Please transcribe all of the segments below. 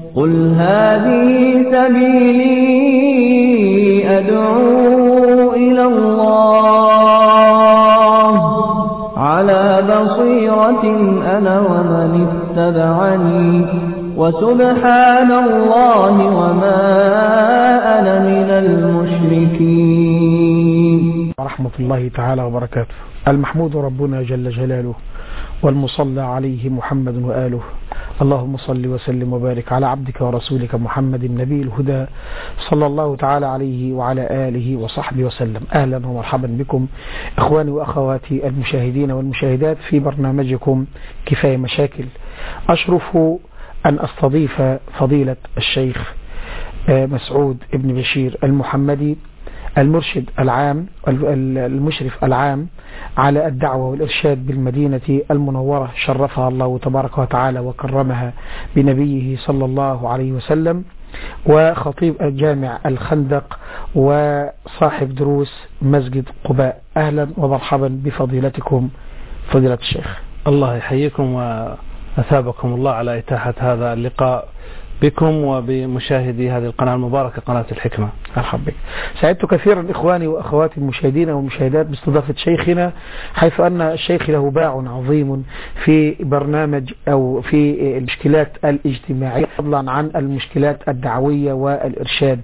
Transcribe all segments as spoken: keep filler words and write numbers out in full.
قل هذه سبيلي أدعو إلى الله على بصيرة أنا ومن اتبعني وسبحان الله وما أنا من المشركين. ورحمة الله تعالى وبركاته. المحمود ربنا جل جلاله والمصلى عليه محمد وآله. اللهم صل وسلم وبارك على عبدك ورسولك محمد النبي الهدى صلى الله تعالى عليه وعلى آله وصحبه وسلم. أهلا ومرحبا بكم إخواني وأخواتي المشاهدين والمشاهدات في برنامجكم كفاية مشاكل. أشرف أن أستضيف فضيلة الشيخ مسعود ابن بشير المحمدي، المرشد العام المشرف العام على الدعوة والإرشاد بالمدينة المنورة، شرفها الله تبارك وتعالى وكرمها بنبيه صلى الله عليه وسلم، وخطيب جامع الخندق وصاحب دروس مسجد قباء. أهلا ومرحبا بفضيلتكم فضيلة الشيخ. الله يحييكم وأثابكم الله على إتاحة هذا اللقاء بكم وبمشاهدي هذه القناة المباركة قناة الحكمة. مرحبا بك. سعدت كثيرا إخواني وأخواتي المشاهدين والمشاهدات باستضافة شيخنا، حيث أن الشيخ له باع عظيم في برنامج أو في المشكلات الاجتماعية فضلا عن المشكلات الدعوية والإرشاد،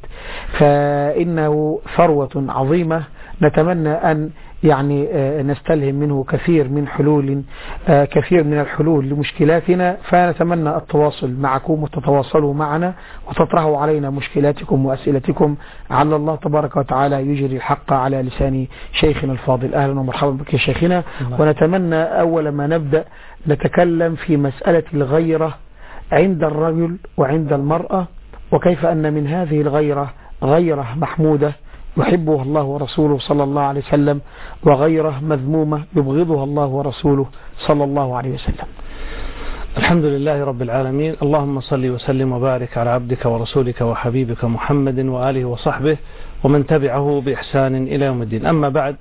فإنه ثروة عظيمة نتمنى أن يعني نستلهم منه كثير من حلول كثير من الحلول لمشكلاتنا، فنتمنى التواصل معكم وتتواصلوا معنا وتطرحوا علينا مشكلاتكم وأسئلتكم، على الله تبارك وتعالى يجري الحق على لسان شيخنا الفاضل. أهلا ومرحبا بك يا شيخنا. ونتمنى أول ما نبدأ نتكلم في مسألة الغيرة عند الرجل وعند المرأة، وكيف أن من هذه الغيرة غيرة محمودة يحبها الله ورسوله صلى الله عليه وسلم، وغيره مذمومة يبغضها الله ورسوله صلى الله عليه وسلم. الحمد لله رب العالمين. اللهم صل وسلم وبارك على عبدك ورسولك وحبيبك محمد وآله وصحبه ومن تبعه بإحسان إلى يوم الدين. أما بعد،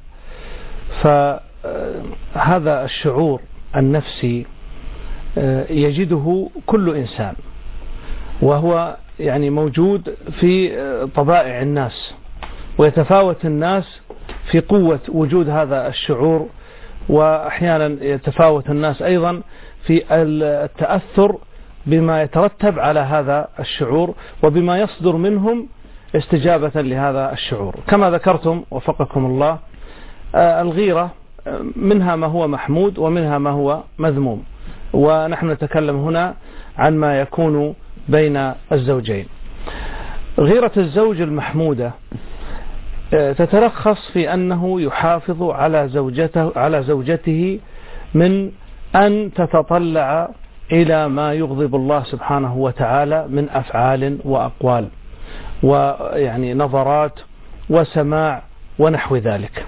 فهذا الشعور النفسي يجده كل إنسان، وهو يعني موجود في طبائع الناس، ويتفاوت الناس في قوة وجود هذا الشعور، وأحيانا يتفاوت الناس أيضا في التأثر بما يترتب على هذا الشعور وبما يصدر منهم استجابة لهذا الشعور. كما ذكرتم وفقكم الله، الغيرة منها ما هو محمود ومنها ما هو مذموم، ونحن نتكلم هنا عن ما يكون بين الزوجين. غيرة الزوج المحمودة تتلخص في أنه يحافظ على زوجته على زوجته من أن تتطلع إلى ما يغضب الله سبحانه وتعالى من أفعال وأقوال ويعني نظرات وسماع ونحو ذلك.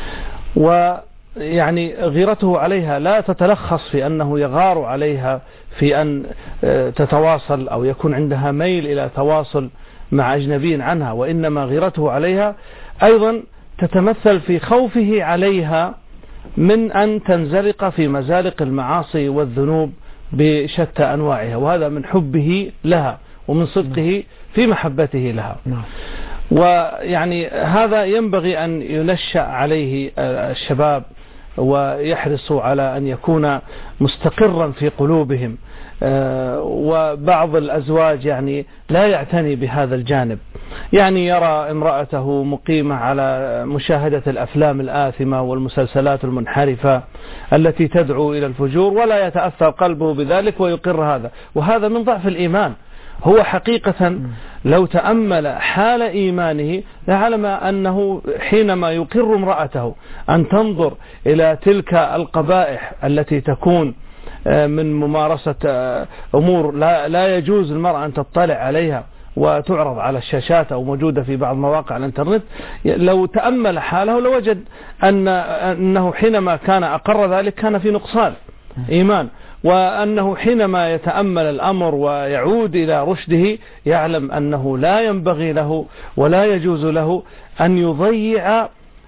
ويعني غيرته عليها لا تتلخص في أنه يغار عليها في أن تتواصل أو يكون عندها ميل إلى تواصل مع أجنبي عنها، وإنما غيرته عليها أيضا تتمثل في خوفه عليها من أن تنزلق في مزالق المعاصي والذنوب بشتى أنواعها، وهذا من حبه لها ومن صدقه في محبته لها. ويعني هذا ينبغي أن ينشأ عليه الشباب ويحرصوا على أن يكون مستقرا في قلوبهم، وبعض الأزواج يعني لا يعتني بهذا الجانب، يعني يرى امرأته مقيمة على مشاهدة الأفلام الآثمة والمسلسلات المنحرفة التي تدعو إلى الفجور، ولا يتأثر قلبه بذلك ويقر هذا، وهذا من ضعف الإيمان. هو حقيقة لو تأمل حال إيمانه لعلم أنه حينما يقر امرأته أن تنظر إلى تلك القبائح التي تكون من ممارسة أمور لا, لا يجوز المرأة أن تطلع عليها وتعرض على الشاشات أو موجودة في بعض مواقع الانترنت، لو تأمل حاله لوجد أن أنه حينما كان أقر ذلك كان في نقصان إيمان، وأنه حينما يتأمل الأمر ويعود إلى رشده يعلم أنه لا ينبغي له ولا يجوز له أن يضيع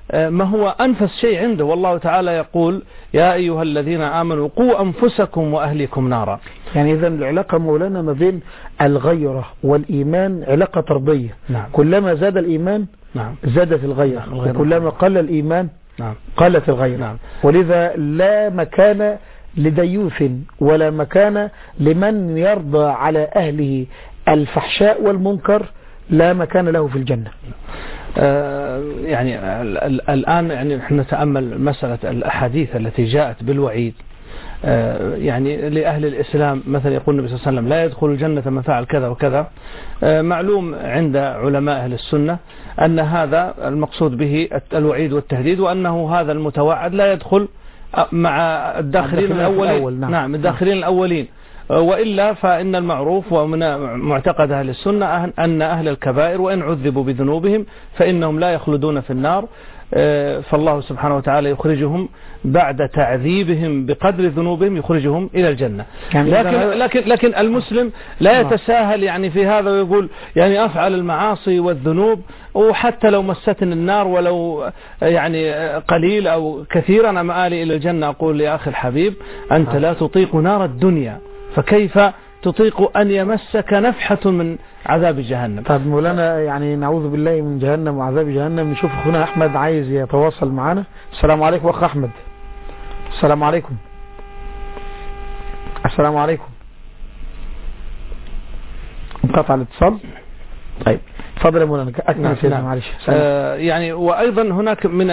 ما هو أنفس شيء عنده. والله تعالى يقول يا أيها الذين آمنوا قوا أنفسكم وأهلكم نارا. يعني إذن العلاقة مولانا ما بين الغيرة والإيمان علاقة طردية. نعم. كلما زاد الإيمان نعم. زادت الغيرة. نعم. وكلما قل الإيمان نعم. قلت الغيرة. نعم. ولذا لا مكان لديوث ولا مكان لمن يرضى على أهله الفحشاء والمنكر، لا مكان له في الجنة. آه يعني الآن يعني نحن نتأمل مسألة الأحاديث التي جاءت بالوعيد. آه يعني لأهل الإسلام مثلا يقول النبي صلى الله عليه وسلم لا يدخل الجنة من فعل كذا وكذا. آه معلوم عند علماء أهل السنة أن هذا المقصود به الوعيد والتهديد، وأنه هذا المتوعد لا يدخل مع الداخلين الأولين. الأول. نعم. نعم الداخلين الأولين. وإلا فإن المعروف ومن معتقد أهل السنة أن أهل الكبائر وإن عذبوا بذنوبهم فإنهم لا يخلدون في النار، فالله سبحانه وتعالى يخرجهم بعد تعذيبهم بقدر ذنوبهم يخرجهم إلى الجنة. لكن, لكن, لكن المسلم لا يتساهل يعني في هذا ويقول يعني أفعل المعاصي والذنوب وحتى لو مستني النار ولو يعني قليل أو كثير أنا مآلي إلى الجنة. أقول يا أخي الحبيب أنت لا تطيق نار الدنيا، فكيف تطيق أن يمسك نفحة من عذاب جهنم؟ طيب مولانا يعني نعوذ بالله من جهنم وعذاب جهنم. نشوف أخونا أحمد عايز يتواصل معنا. السلام عليكم أخ أحمد. السلام عليكم. السلام عليكم. انقطع الاتصال. طيب تفضل يا مولانا أكمل سيدنا. معلش. آه يعني وأيضا هناك من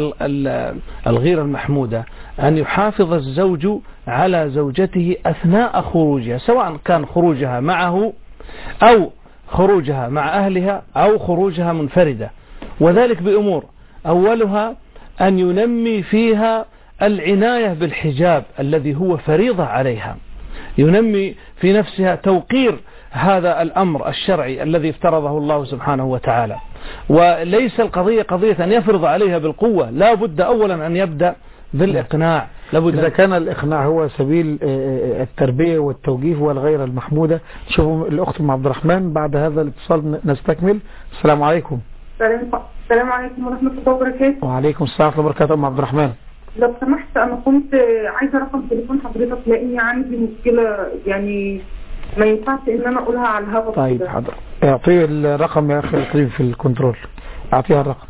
الغيرة المحمودة أن يحافظ الزوج على زوجته أثناء خروجها، سواء كان خروجها معه أو خروجها مع أهلها أو خروجها منفردة، وذلك بأمور. أولها أن ينمي فيها العناية بالحجاب الذي هو فريضة عليها، ينمي في نفسها توقير هذا الأمر الشرعي الذي افترضه الله سبحانه وتعالى. وليس القضية قضية أن يفرض عليها بالقوة، لا بد أولا أن يبدأ بالإقناع. لابد إذا كان الإقناع هو سبيل التربية والتوجيه والغيرة المحمودة. شوفوا الأخت أم عبد الرحمن بعد هذا الاتصال نستكمل. السلام عليكم. السلام عليكم ورحمة الله وبركاته. وعليكم السلام ورحمة الله وبركاته. أم عبد الرحمن لو سمحت أنا كنت عايزة رقم تليفون حضرتك لأني عندي مشكلة يعني ما ينفعش إن أنا أقولها على الهواء. طيب حاضر اعطيه الرقم يا أخي الكريم في الكنترول، اعطيها الرقم.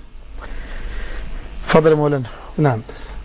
تفضل يا مولانا. نعم.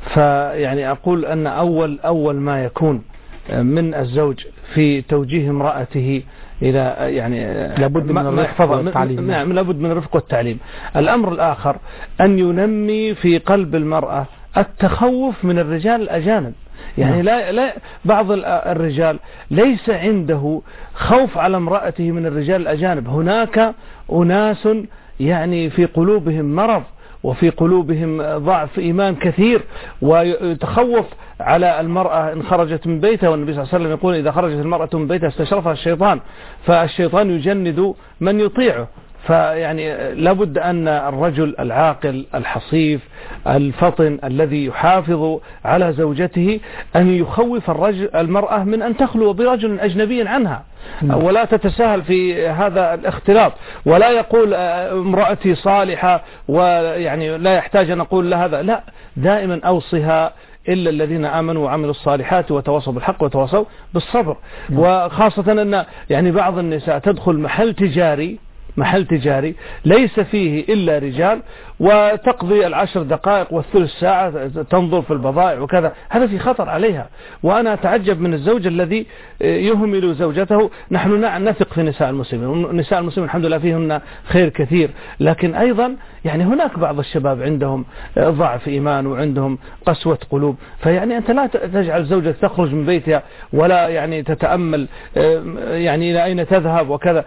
فيعني أقول أن أول أول ما يكون من الزوج في توجيه امرأته إلى يعني لابد من الرفق والتعليم. نعم لابد من الرفق والتعليم. الأمر الآخر أن ينمي في قلب المرأة التخوف من الرجال الأجانب. يعني لا لا بعض الرجال ليس عنده خوف على امرأته من الرجال الأجانب. هناك أناس يعني في قلوبهم مرض وفي قلوبهم ضعف إيمان كثير، ويتخوف على المرأة إن خرجت من بيتها. والنبي صلى الله عليه وسلم يقول إذا خرجت المرأة من بيتها استشرفها الشيطان، فالشيطان يجند من يطيعه. فيعني لابد أن الرجل العاقل الحصيف الفطن الذي يحافظ على زوجته أن يخوف الرجل المرأة من أن تخلو برجل أجنبي عنها، ولا تتساهل في هذا الاختلاط، ولا يقول امرأتي صالحة ويعني لا يحتاج أن أقول لها هذا. لا، دائما أوصها إلا الذين آمنوا وعملوا الصالحات وتواصوا بالحق وتواصوا بالصبر. وخاصة أن يعني بعض النساء تدخل محل تجاري محل تجاري ليس فيه إلا رجال وتقضي العشر دقائق والثلث ساعة تنظر في البضائع وكذا. هذا في خطر عليها. وأنا أتعجب من الزوج الذي يهمل زوجته. نحن نثق في نساء المسلمين، نساء المسلمين الحمد لله فيهن خير كثير، لكن أيضا يعني هناك بعض الشباب عندهم ضعف إيمان وعندهم قسوة قلوب. فيعني أنت لا تجعل زوجك تخرج من بيتها ولا يعني تتأمل يعني إلى أين تذهب وكذا.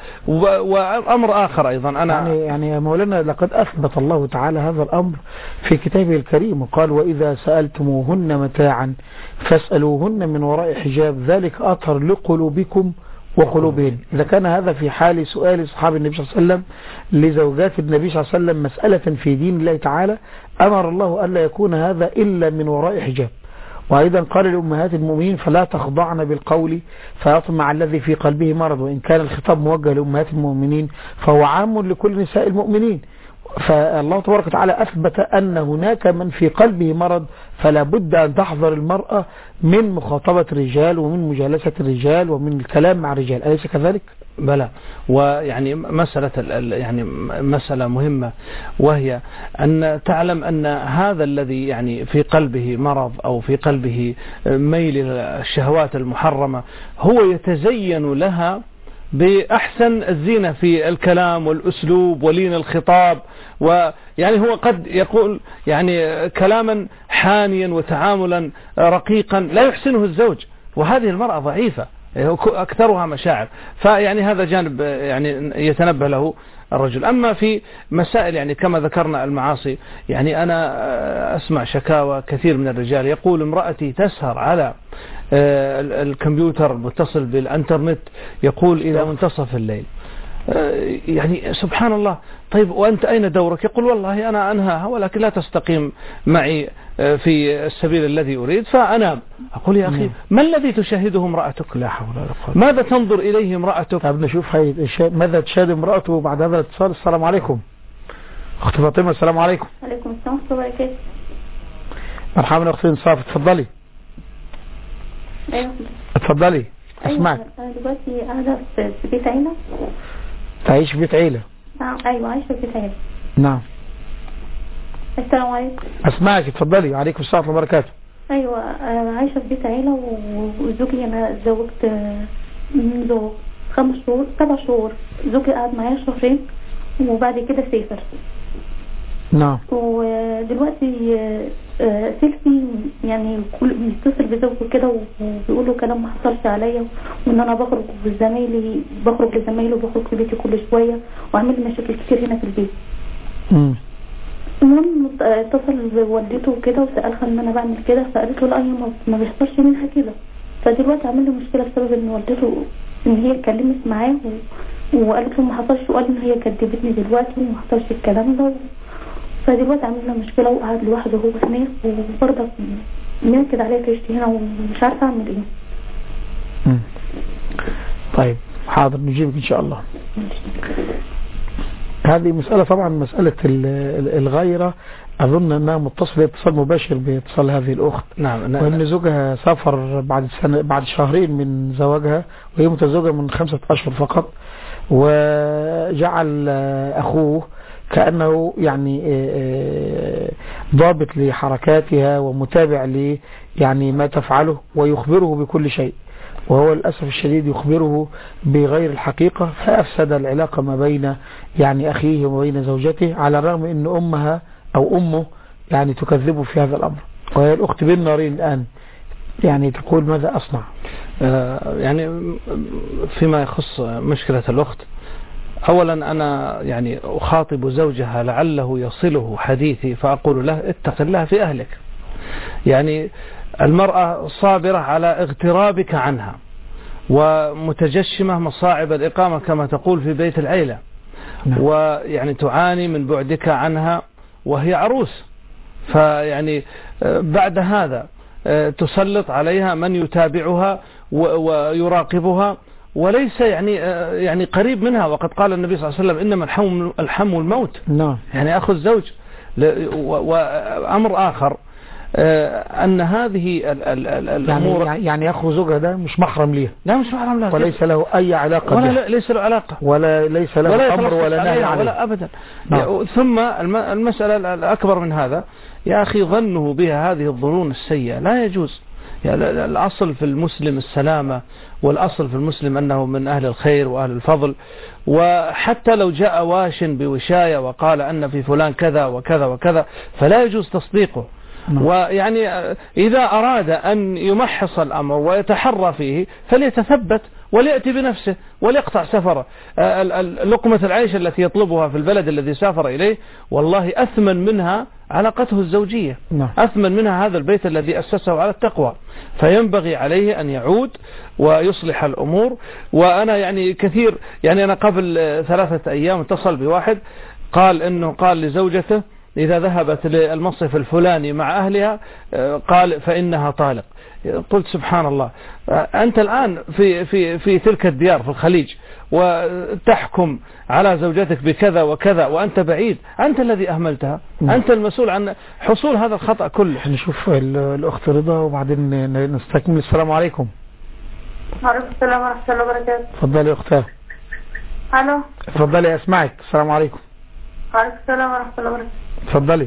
وأمر آخر أيضا أنا يعني يعني يا مولانا لقد أثبت الله تعالى هذا الأمر في كتابه الكريم وقال وإذا سألتموهن متاعا فاسألوهن من وراء حجاب ذلك أطهر لقلوبكم وقلوبهن. إذا كان هذا في حال سؤال أصحاب النبي صلى الله عليه وسلم لزوجات النبي صلى الله عليه وسلم مسألة في دين الله تعالى، أمر الله ألا يكون هذا إلا من وراء حجاب. وأيضا قال لأمهات المؤمنين فلا تخضعن بالقول فيطمع الذي في قلبه مرض. وإن كان الخطاب موجه لأمهات المؤمنين فهو عام لكل نساء المؤمنين. فالله تبارك وتعالى أثبت أن هناك من في قلبه مرض، فلا بد أن تحذر المرأة من مخاطبة الرجال ومن مجالسة الرجال ومن الكلام مع الرجال، أليس كذلك؟ بلى. ويعني مسألة يعني مسألة مهمة، وهي أن تعلم أن هذا الذي يعني في قلبه مرض أو في قلبه ميل إلى الشهوات المحرمة هو يتزين لها بأحسن الزينة في الكلام والأسلوب ولين الخطاب، ويعني هو قد يقول يعني كلاما حانيا وتعاملا رقيقا لا يحسنه الزوج، وهذه المرأة ضعيفة أكثرها مشاعر، فيعني هذا جانب يعني يتنبه له الرجل. أما في مسائل يعني كما ذكرنا المعاصي، يعني أنا أسمع شكاوى كثير من الرجال يقول امرأتي تسهر على الكمبيوتر المتصل بالإنترنت يقول إلى منتصف الليل. يعني سبحان الله، طيب وأنت أين دورك؟ يقول والله أنا أنهاها ولكن لا تستقيم معي في السبيل الذي أريد فأنام. أقول يا أخي ما الذي تشاهده امرأتك؟ لا حول ولا قوة. ماذا تنظر إليه امرأتك؟ طب نشوف ماذا تشاهد امرأته بعد هذا الاتصال. السلام عليكم أخت فاطمة. السلام عليكم. عليكم السلام ورحمة الله وبركاته. مرحبا أختي انصاف، اتفضلي. أيوة اتفضلي اسمعك. أيوة أنا دلوقتي قاعدة في بيت عيلة. تعيش في بيت عيلة؟ نعم أيوة عايشة في بيت عيلة. نعم. السلام عليكم. اسمعك اتفضلي. وعليكم السلام ورحمة الله وبركاته. أيوة أنا عايشة في بيت عيلة وزوجي أنا اتزوجت منذ خمس شهور سبع شهور. زوجي قعد معايا شهرين وبعد كده سافر. نعم. ودلوقتي سيلفي يعني بيتصل بزوجه كده وبيقولوا كلام ما حصلش عليا، وان انا بخرج بزمايلي بخرج لزمايلي وبخرج في بيتي كل شويه واعمل مشاكل كتير هنا في البيت. امم المهم اتصل بوالدته وكده وسالها ان انا بعمل كده، فقالت له لا هي ما بيحصلش منها كده. فدلوقتي عمل له مشكله بسبب ان والدته ان هي اتكلمت معاه وقالت له ما حصلش، وقال ان هي كدبتني دلوقتي وما حصلش الكلام ده. فدلوقتي عملنا مشكلة وقعد لوحده هو هناك وبرضه بنأكد عليه عيشتي هنا ومش عارفة أعمل إيه. مم. طيب حاضر نجيبك إن شاء الله. هذه مسألة طبعا مسألة الغيرة أظن أنها متصلة اتصال مباشر باتصال هذه الأخت. نعم. وأن زوجها سافر بعد سنة بعد شهرين من زواجها وهي متزوجة من خمسة أشهر فقط، وجعل أخوه كأنه يعني ضابط لحركاتها ومتابع ل يعني ما تفعله ويخبره بكل شيء، وهو للأسف الشديد يخبره بغير الحقيقة، فأفسد العلاقة ما بين يعني أخيه وما بين زوجته، على الرغم أن أمها أو أمه يعني تكذبه في هذا الأمر. وهي الأخت بين نارين الآن يعني تقول ماذا أصنع؟ آه يعني فيما يخص مشكلة الأخت، أولا أنا يعني أخاطب زوجها لعله يصله حديثي فأقول له اتق الله في أهلك. يعني المرأة صابرة على اغترابك عنها ومتجشمة مصاعب الإقامة كما تقول في بيت العيلة، ويعني تعاني من بعدك عنها وهي عروس، فيعني بعد هذا تسلط عليها من يتابعها ويراقبها وليس يعني يعني قريب منها. وقد قال النبي صلى الله عليه وسلم إنما الحم الحم والموت. نعم. يعني أخو الزوج. وأمر آخر أن هذه الأمور يعني يعني أخو زوجها ده مش محرم ليه؟ لا مش محرم له، وليس له أي علاقة ولا بها، ليس له علاقة ولا ليس له أمر ولا نهي عليه ولا أبدا. نعم. ثم المسألة الأكبر من هذا يا أخي ظنه بها هذه الظنون السيئة لا يجوز. يعني الأصل في المسلم السلامة، والأصل في المسلم أنه من أهل الخير وأهل الفضل، وحتى لو جاء واش بوشاية وقال أن في فلان كذا وكذا وكذا فلا يجوز تصديقه. ويعني إذا أراد أن يمحص الأمر ويتحرى فيه فليتثبت وليأتي بنفسه وليقطع سفره. لقمة العيش التي يطلبها في البلد الذي سافر إليه والله أثمن منها علاقته الزوجية، أثمن منها هذا البيت الذي أسسه على التقوى، فينبغي عليه أن يعود ويصلح الأمور. وأنا يعني كثير يعني أنا قبل ثلاثة أيام اتصل بواحد قال إنه قال لزوجته إذا ذهبت للمصيف الفلاني مع أهلها قال فإنها طالق. قلت سبحان الله، أنت الآن في في في تلك الديار في الخليج وتحكم على زوجتك بكذا وكذا وأنت بعيد، أنت الذي أهملتها، أنت المسؤول عن حصول هذا الخطأ كله. نشوف الأخت رضا وبعدين نستكمل. السلام عليكم. وعليكم السلام ورحمة الله وبركاته. تفضلي يا أختها. ألو. تفضلي أسمعك. السلام عليكم. وعليكم السلام ورحمة الله وبركاته. تفضلي.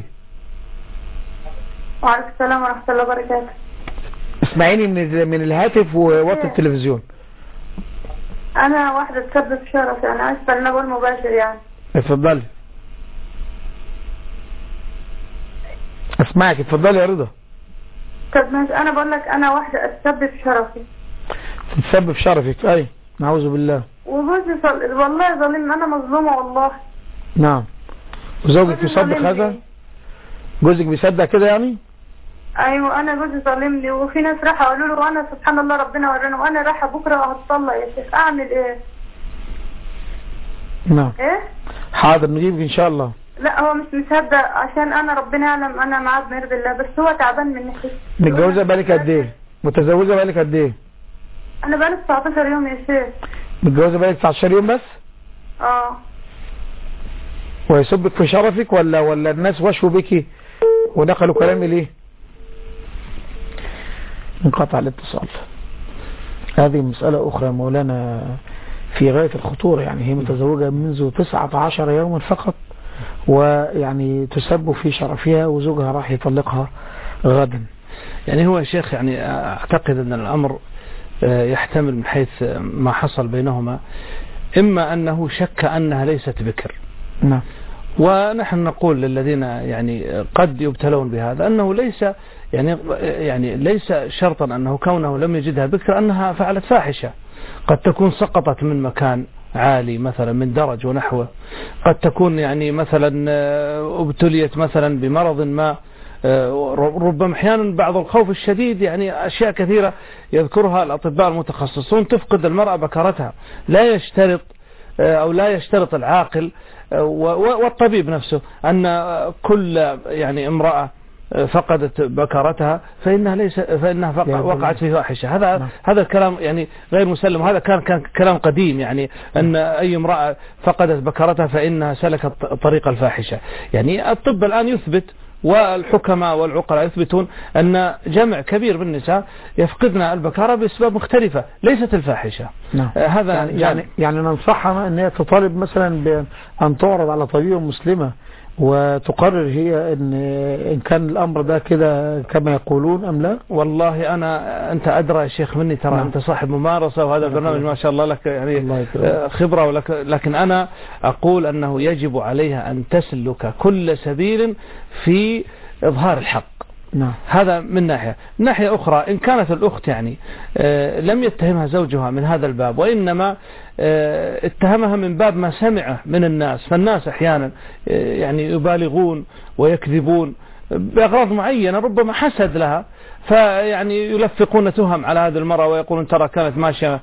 وعليكم السلام ورحمة الله وبركاته. اسمعيني من من الهاتف ووطي التلفزيون. أنا واحدة تسبب شرف، أنا أسفل نقول مباشر يعني. اتفضلي. اسمعك. اتفضلي يا رضا. طب ماشي، أنا بقول لك أنا واحدة أتسبب شرفي. تتسبب شرفك؟ أي نعوذ بالله. وجوزي صل... والله ظالم، أنا مظلومة والله. نعم. وزوجك يصدق هذا؟ جوزك بيصدق كده يعني؟ ايوه انا جوزي ظالمني، وفي ناس راح قالوا له وانا سبحان الله ربنا ورانا، وانا رايحه بكره هتطلق يا شيخ، اعمل ايه؟ نعم. ايه؟ حاضر نجيبك ان شاء الله. لا هو مش مصدق، عشان انا ربنا يعلم انا معاه بمرض الله، بس هو تعبان من ناحيته. متجوزه بقالك قد ايه؟ متزوجه بقالك قد ايه؟ انا بقالي تسعتاشر يوم يا شيخ. متجوزه بقالك تسعتاشر يوم بس؟ اه. ويسبك في شرفك ولا ولا الناس وشوا بك ونقلوا كلامي ليه؟ انقطع الاتصال. هذه مسألة أخرى مولانا في غاية الخطورة، يعني هي متزوجة منذ تسعة عشر يوما فقط، ويعني تسب في شرفها وزوجها راح يطلقها غدا. يعني هو يا شيخ يعني أعتقد أن الأمر يحتمل من حيث ما حصل بينهما، إما أنه شك أنها ليست بكر. نعم. ونحن نقول للذين يعني قد يبتلون بهذا أنه ليس يعني يعني ليس شرطا أنه كونه لم يجدها بكر أنها فعلت فاحشة، قد تكون سقطت من مكان عالي مثلا من درج ونحوه، قد تكون يعني مثلا ابتليت مثلا بمرض ما، ربما احيانا بعض الخوف الشديد يعني أشياء كثيرة يذكرها الأطباء المتخصصون تفقد المرأة بكرتها. لا يشترط أو لا يشترط العاقل والطبيب نفسه أن كل يعني امرأة فقدت بكرتها فإنها ليس فإنها وقعت في فاحشة. هذا نعم. هذا الكلام يعني غير مسلم، هذا كان كان كلام قديم، يعني أن أي امرأة فقدت بكرتها فإنها سلكت طريق الفاحشة. يعني الطب الآن يثبت والحكماء والعقلاء يثبتون أن جمع كبير من النساء يفقدن البكارة بأسباب مختلفة ليست الفاحشة. نعم. آه هذا يعني, يعني يعني ننصحها أن هي تطالب مثلا بأن تعرض على طبيبة مسلمة وتقرر هي ان ان كان الامر ده كده كما يقولون ام لا. والله انا انت ادرى يا شيخ مني، ترى نعم. انت صاحب ممارسه وهذا البرنامج ما شاء الله لك يعني خبره، ولك لكن انا اقول انه يجب عليها ان تسلك كل سبيل في اظهار الحق. نعم. هذا من ناحية. من ناحية أخرى إن كانت الأخت يعني آه لم يتهمها زوجها من هذا الباب، وإنما آه اتهمها من باب ما سمعه من الناس، فالناس أحيانا آه يعني يبالغون ويكذبون بأغراض معينة، ربما حسد لها، فيعني يلفقون تهم على هذه المرأة ويقولون ترى كانت ماشية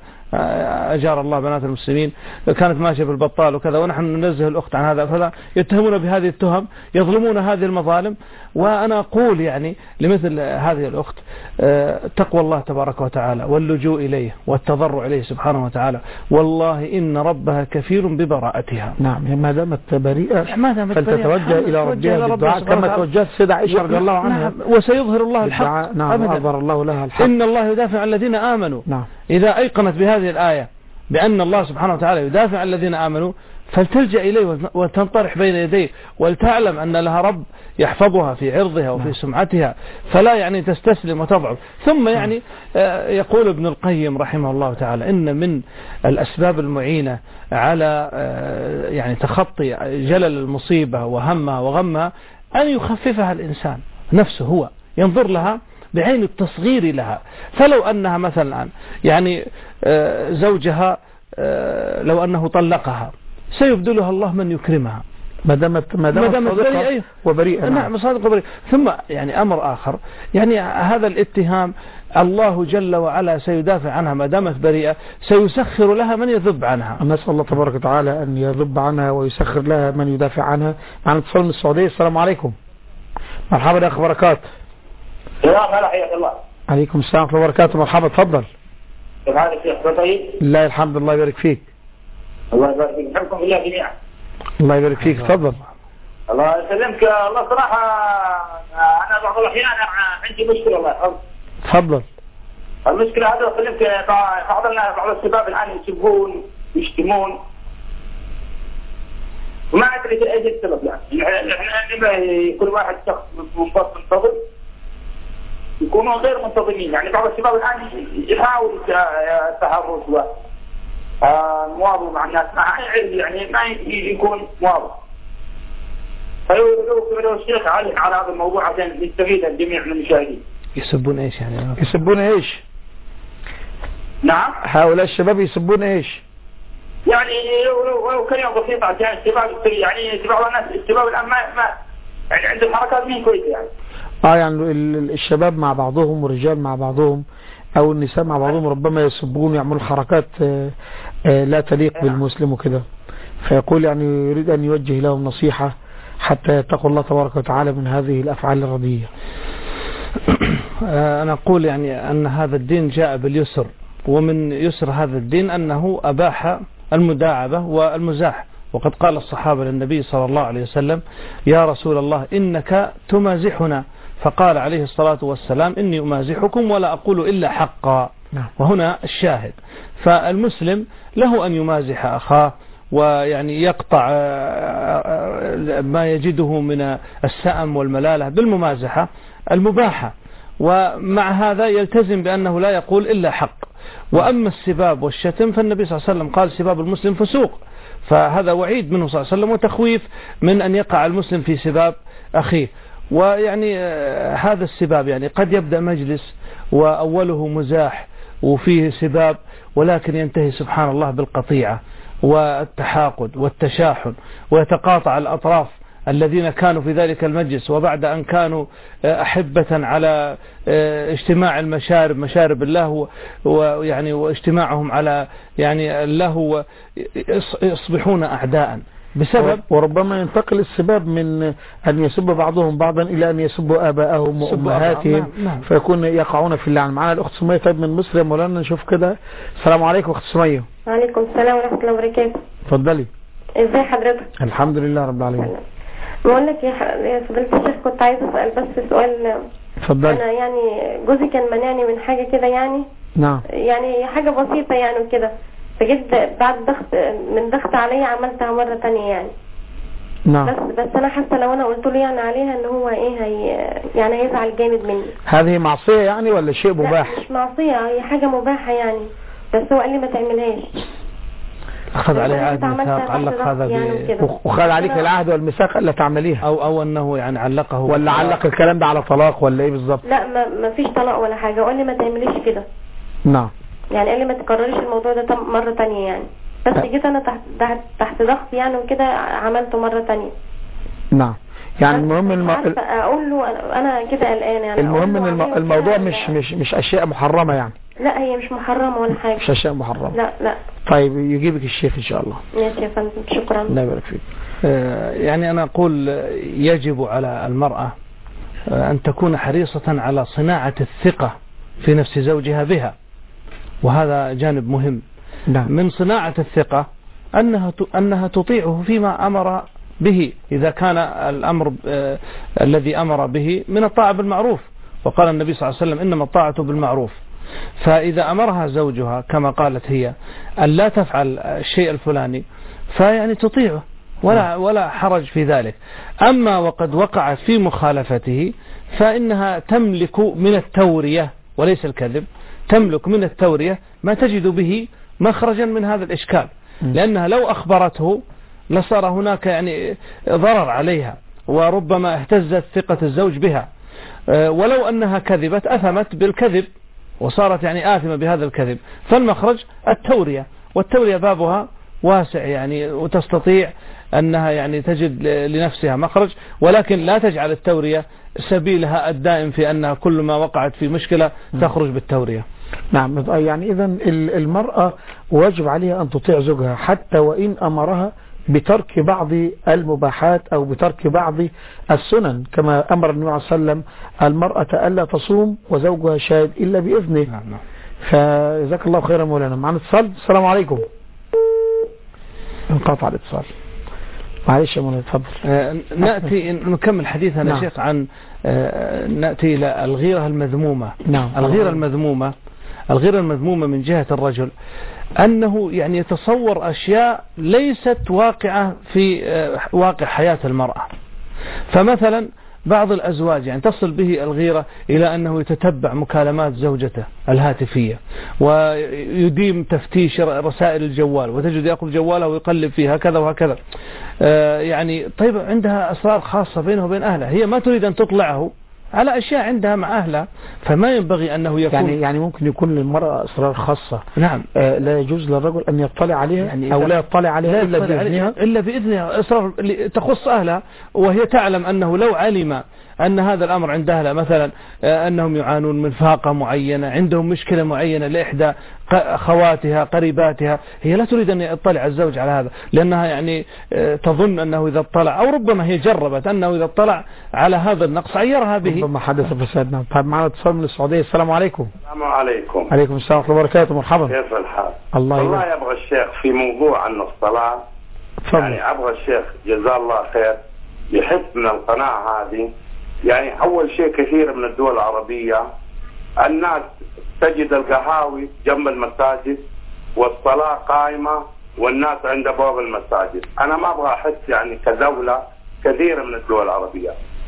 أجار الله بنات المسلمين كانت ماشية بالبطال وكذا، ونحن ننزه الأخت عن هذا، فلا يتهمون بهذه التهم، يظلمون هذه المظالم. وأنا أقول يعني لمثل هذه الأخت تقوى الله تبارك وتعالى واللجوء إليه والتضرع إليه سبحانه وتعالى، والله إن ربها كفير ببراءتها. نعم. ما دامت بريئة فلتتوجه إلى ربها بالدعاء كما توجهت السيدة عائشة رضي الله عنها. نعم. وسيظهر الله الحق. نعم. أظهر الله لها الحق. إن الله يدافع عن الذين آمنوا. نعم. إذا أيقنت بهذه الآية بأن الله سبحانه وتعالى يدافع عن الذين آمنوا فلتلجأ إليه وتنطرح بين يديه، ولتعلم أن لها رب يحفظها في عرضها وفي سمعتها، فلا يعني تستسلم وتضعف. ثم يعني يقول ابن القيم رحمه الله تعالى إن من الأسباب المعينة على يعني تخطي جلل المصيبة وهمها وغمها أن يخففها الإنسان نفسه، هو ينظر لها بعين التصغير لها. فلو أنها مثلا يعني زوجها لو أنه طلقها سيبدلها الله من يكرمها ما دامت ما دامت صادقة وبريئة. نعم صادقة وبريئة. ثم يعني أمر آخر، يعني هذا الاتهام الله جل وعلا سيدافع عنها ما دامت بريئة، سيسخر لها من يذب عنها. نسأل الله تبارك وتعالى أن يذب عنها ويسخر لها من يدافع عنها. معنا اتصال من السعودية. السلام عليكم. مرحبا يا أخ بركات. السلام عليكم. حياك الله. عليكم السلام ورحمة الله وبركاته. مرحبا تفضل. كيف حالك يا أخ طيب؟ لا الحمد لله يبارك فيك. الله يبارك فيك. نحبكم بالله جميعا. الله يبارك فيك تفضل. الله يسلمك. الله صراحة أنا بعض الأحيان عندي مشكلة الله يحفظك. تفضل. المشكلة هذا خليك بعض الناس بعض الشباب الآن يسبون ويشتمون وما أدري إيش السبب يعني. إحنا كل واحد شخص منضبط منتظم يكونوا غير منتظمين، يعني بعض الشباب الآن يحاول التحرش ومواظب مع الناس مع أي علم يعني ما يكون مواظب. فلو لو الشيخ علق على هذا الموضوع عشان يستفيد الجميع من المشاهدين. يسبون ايش يعني؟ يسبون ايش؟ نعم هؤلاء الشباب يسبون ايش؟ يعني ولو كلمة بسيطة عشان الشباب يعني بعض الناس الشباب الآن ما ما يعني عندهم حركات مين كويسة يعني. اه يعني الشباب مع بعضهم والرجال مع بعضهم او النساء مع بعضهم ربما يسبون ويعملوا حركات لا تليق بالمسلم وكده، فيقول يعني يريد ان يوجه لهم نصيحة حتى يتقوا الله تبارك وتعالى من هذه الافعال الرديئة. أنا أقول يعني أن هذا الدين جاء باليسر، ومن يسر هذا الدين أنه أباح المداعبة والمزاح، وقد قال الصحابة للنبي صلى الله عليه وسلم يا رسول الله إنك تمازحنا، فقال عليه الصلاة والسلام إني أمازحكم ولا أقول إلا حقا. وهنا الشاهد، فالمسلم له أن يمازح أخاه ويعني يقطع ما يجده من السأم والملالة بالممازحة المباحة، ومع هذا يلتزم بأنه لا يقول إلا حق. وأما السباب والشتم فالنبي صلى الله عليه وسلم قال سباب المسلم فسوق، فهذا وعيد منه صلى الله عليه وسلم وتخويف من أن يقع المسلم في سباب أخيه. ويعني هذا السباب يعني قد يبدأ مجلس وأوله مزاح وفيه سباب، ولكن ينتهي سبحان الله بالقطيعة والتحاقد والتشاحن، ويتقاطع الأطراف الذين كانوا في ذلك المجلس وبعد أن كانوا أحبة على اجتماع المشارب مشارب الله ويعني واجتماعهم على يعني الله يصبحون أعداء بسبب. وربما ينتقل السباب من أن يسب بعضهم بعضا إلى أن يسبوا آباءهم وأمهاتهم، نعم. فيكون يقعون في اللعن. معنا الأخت سمية طيب من مصر يا مولانا نشوف كده. السلام عليكم أخت سمية. وعليكم السلام ورحمة الله وبركاته. اتفضلي. ازي حضرتك؟ الحمد لله رب العالمين. بقول لك يا فضيلة الشيخ كنت عايزة أسأل بس سؤال. اتفضلي. أنا يعني جوزي كان منعني من حاجة كده يعني نعم يعني حاجة بسيطة يعني وكده، فجيت بعد ضغط من ضغط عليا عملتها مرة تانية يعني. نعم. بس بس أنا حاسة لو أنا قلت له يعني عليها إن هو إيه هي يعني هيزعل جامد مني. هذه معصية يعني ولا شيء مباح؟ لا مش معصية، هي حاجة مباحة يعني، بس هو قال لي ما تعملهاش. أخذ عليه عهد ميثاق، علق هذا يعني وخذ عليك العهد والميثاق ألا تعمليها، أو أو أنه يعني علقه ولا علق الكلام ده على طلاق ولا إيه بالظبط؟ لا ما ما فيش طلاق ولا حاجة، وقال لي ما تعمليش كده. نعم. يعني قال لي ما تكرريش الموضوع ده مرة تانية يعني، بس جيت أنا تحت تحت, تحت ضغط يعني وكده عملته مرة تانية. نعم. يعني المهم الم... أقول له أنا كده قلقانة يعني. المهم إن الم... الموضوع مش مش مش أشياء محرمة يعني. لا هي مش محرمة ولا حاجة. مش أشياء محرمة. لا لا. طيب يجيبك الشيخ إن شاء الله. ماشي يا فندم شكرا. الله يبارك فيك. آه يعني أنا أقول يجب على المرأة آه أن تكون حريصة على صناعة الثقة في نفس زوجها بها، وهذا جانب مهم. نعم. من صناعة الثقة أنها أنها تطيعه فيما أمر به إذا كان الأمر آه الذي أمر به من الطاعة بالمعروف، وقال النبي صلى الله عليه وسلم إنما الطاعة بالمعروف. فإذا أمرها زوجها كما قالت هي أن لا تفعل الشيء الفلاني فيعني تطيعه ولا ولا حرج في ذلك. أما وقد وقعت في مخالفته فإنها تملك من التورية وليس الكذب، تملك من التورية ما تجد به مخرجا من هذا الإشكال، لأنها لو أخبرته لصار هناك يعني ضرر عليها وربما اهتزت ثقة الزوج بها، ولو أنها كذبت أثمت بالكذب وصارت يعني آثمة بهذا الكذب. فالمخرج التورية، والتورية بابها واسع يعني، وتستطيع أنها يعني تجد لنفسها مخرج، ولكن لا تجعل التورية سبيلها الدائم في أنها كل ما وقعت في مشكلة تخرج بالتورية. نعم. يعني إذا المرأة واجب عليها أن تطيع زوجها حتى وإن أمرها بترك بعض المباحات أو بترك بعض السنن، كما أمر النبي عليه الصلاة والسلام المرأة ألا تصوم وزوجها شاهد إلا بإذنه. نعم نعم. فجزاك الله خيرا مولانا. معنا اتصال. السلام عليكم. انقطع الاتصال، معلش يا مولانا تفضل. آه نأتي نكمل حديثنا يا شيخ عن آه نأتي إلى الغيرة المذمومة. نعم. الغيرة المذمومة الغيرة المذمومة من جهة الرجل أنه يعني يتصور أشياء ليست واقعة في واقع حياة المرأة. فمثلا بعض الأزواج يعني تصل به الغيرة إلى أنه يتتبع مكالمات زوجته الهاتفية ويديم تفتيش رسائل الجوال، وتجد يأخذ جواله ويقلب فيه هكذا وهكذا. يعني طيب عندها أسرار خاصة بينه وبين أهله، هي ما تريد أن تطلعه على أشياء عندها مع أهلها، فما ينبغي أنه يكون يعني يعني ممكن يكون للمرأة أسرار خاصة. نعم. آه لا يجوز للرجل أن يطلع عليها يعني أو لا يطلع عليها إلا بإذنها إلا بإذنها، أسرار تخص أهلها، وهي تعلم أنه لو علم أن هذا الأمر عند أهلها مثلا أنهم يعانون من فاقة معينة، عندهم مشكلة معينة لإحدى أخواتها قريباتها، هي لا تريد أن يطلع الزوج على هذا، لأنها يعني تظن أنه إذا اطلع، أو ربما هي جربت أنه إذا اطلع على هذا النقص عيرها به. ربما حدث فسادنا. طيب معنا اتصال من السعودية. السلام عليكم. السلام عليكم. عليكم السلام ورحمة الله وبركاته. مرحبا. كيف الحال؟ الله والله يبغى يبغى الشيخ في موضوع عن الصلاة. فضل. يعني أبغى الشيخ جزاه الله خير يحس من القناة هذه. يعني أول شيء كثير من الدول العربية الناس تجد القهاوي جنب المساجد والصلاة قائمة والناس عند باب المساجد. أنا ما أبغى أحس يعني كدولة كثير من الدول العربية،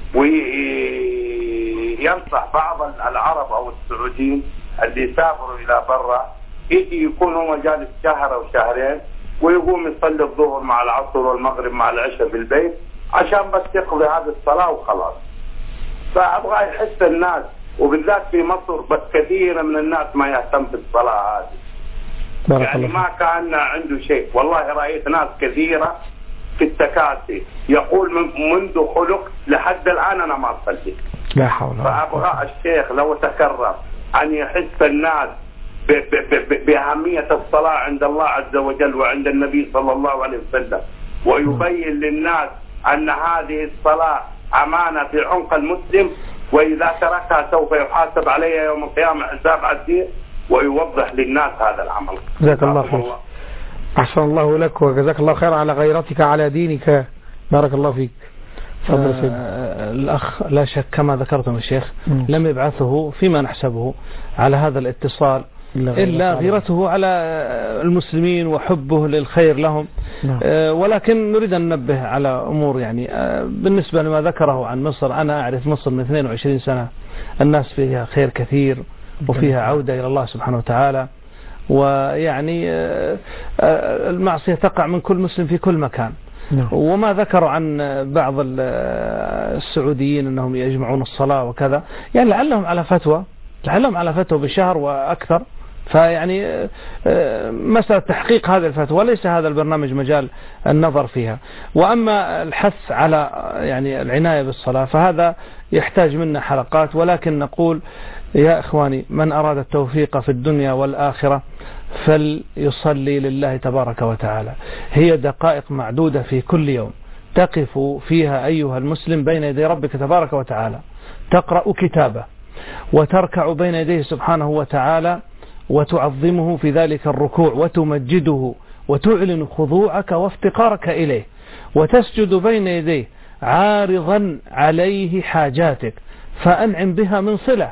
وينصح بعض العرب أو السعوديين اللي يسافروا إلى برا يجي يكونوا مجالس شهر أو شهرين ويقوم يصلي الظهر مع العصر والمغرب مع العشاء في البيت عشان بس يقضي هذه الصلاة وخلاص. فأبغى يحس الناس، وبالذات في مصر بس كثير من الناس ما يهتم بالصلاة هذه، يعني ما كان عنده شيء. والله رأيت ناس كثيرة في التكاسي يقول منذ خلق لحد الآن أنا ما أصلي. لا حول. فأبغى الشيخ لو تكرر أن يحس الناس ب ب ب بأهمية الصلاة عند الله عز وجل وعند النبي صلى الله عليه وسلم، ويبين للناس أن هذه الصلاة أمانة في عنق المسلم، وإذا تركها سوف يحاسب عليها يوم القيامة حساب عسير، ويوضح للناس هذا العمل. جزاك الله خير. أحسن الله لك وجزاك الله خير على غيرتك على دينك. بارك الله فيك. تفضل سيدي. آه الأخ لا شك كما ذكرتم الشيخ م. لم يبعثه فيما نحسبه على هذا الاتصال إلا غيرته على المسلمين وحبه للخير لهم. نعم. آه ولكن نريد أن ننبه على أمور يعني آه بالنسبة لما ذكره عن مصر. أنا أعرف مصر من اثنين وعشرين سنة، الناس فيها خير كثير وفيها عودة إلى الله سبحانه وتعالى، ويعني آه آه المعصية تقع من كل مسلم في كل مكان. نعم. وما ذكروا عن بعض السعوديين أنهم يجمعون الصلاة وكذا، يعني لعلهم على فتوى لعلهم على فتوى بشهر وأكثر. فيعني مسألة تحقيق هذه الفتوى ليس هذا البرنامج مجال النظر فيها. وأما الحث على يعني العناية بالصلاة فهذا يحتاج منا حلقات، ولكن نقول يا إخواني من أراد التوفيق في الدنيا والآخرة فليصلي لله تبارك وتعالى. هي دقائق معدودة في كل يوم تقف فيها أيها المسلم بين يدي ربك تبارك وتعالى، تقرأ كتابه وتركع بين يديه سبحانه وتعالى وتعظمه في ذلك الركوع وتمجده وتعلن خضوعك وافتقارك إليه، وتسجد بين يديه عارضا عليه حاجاتك فأنعم بها من صلة.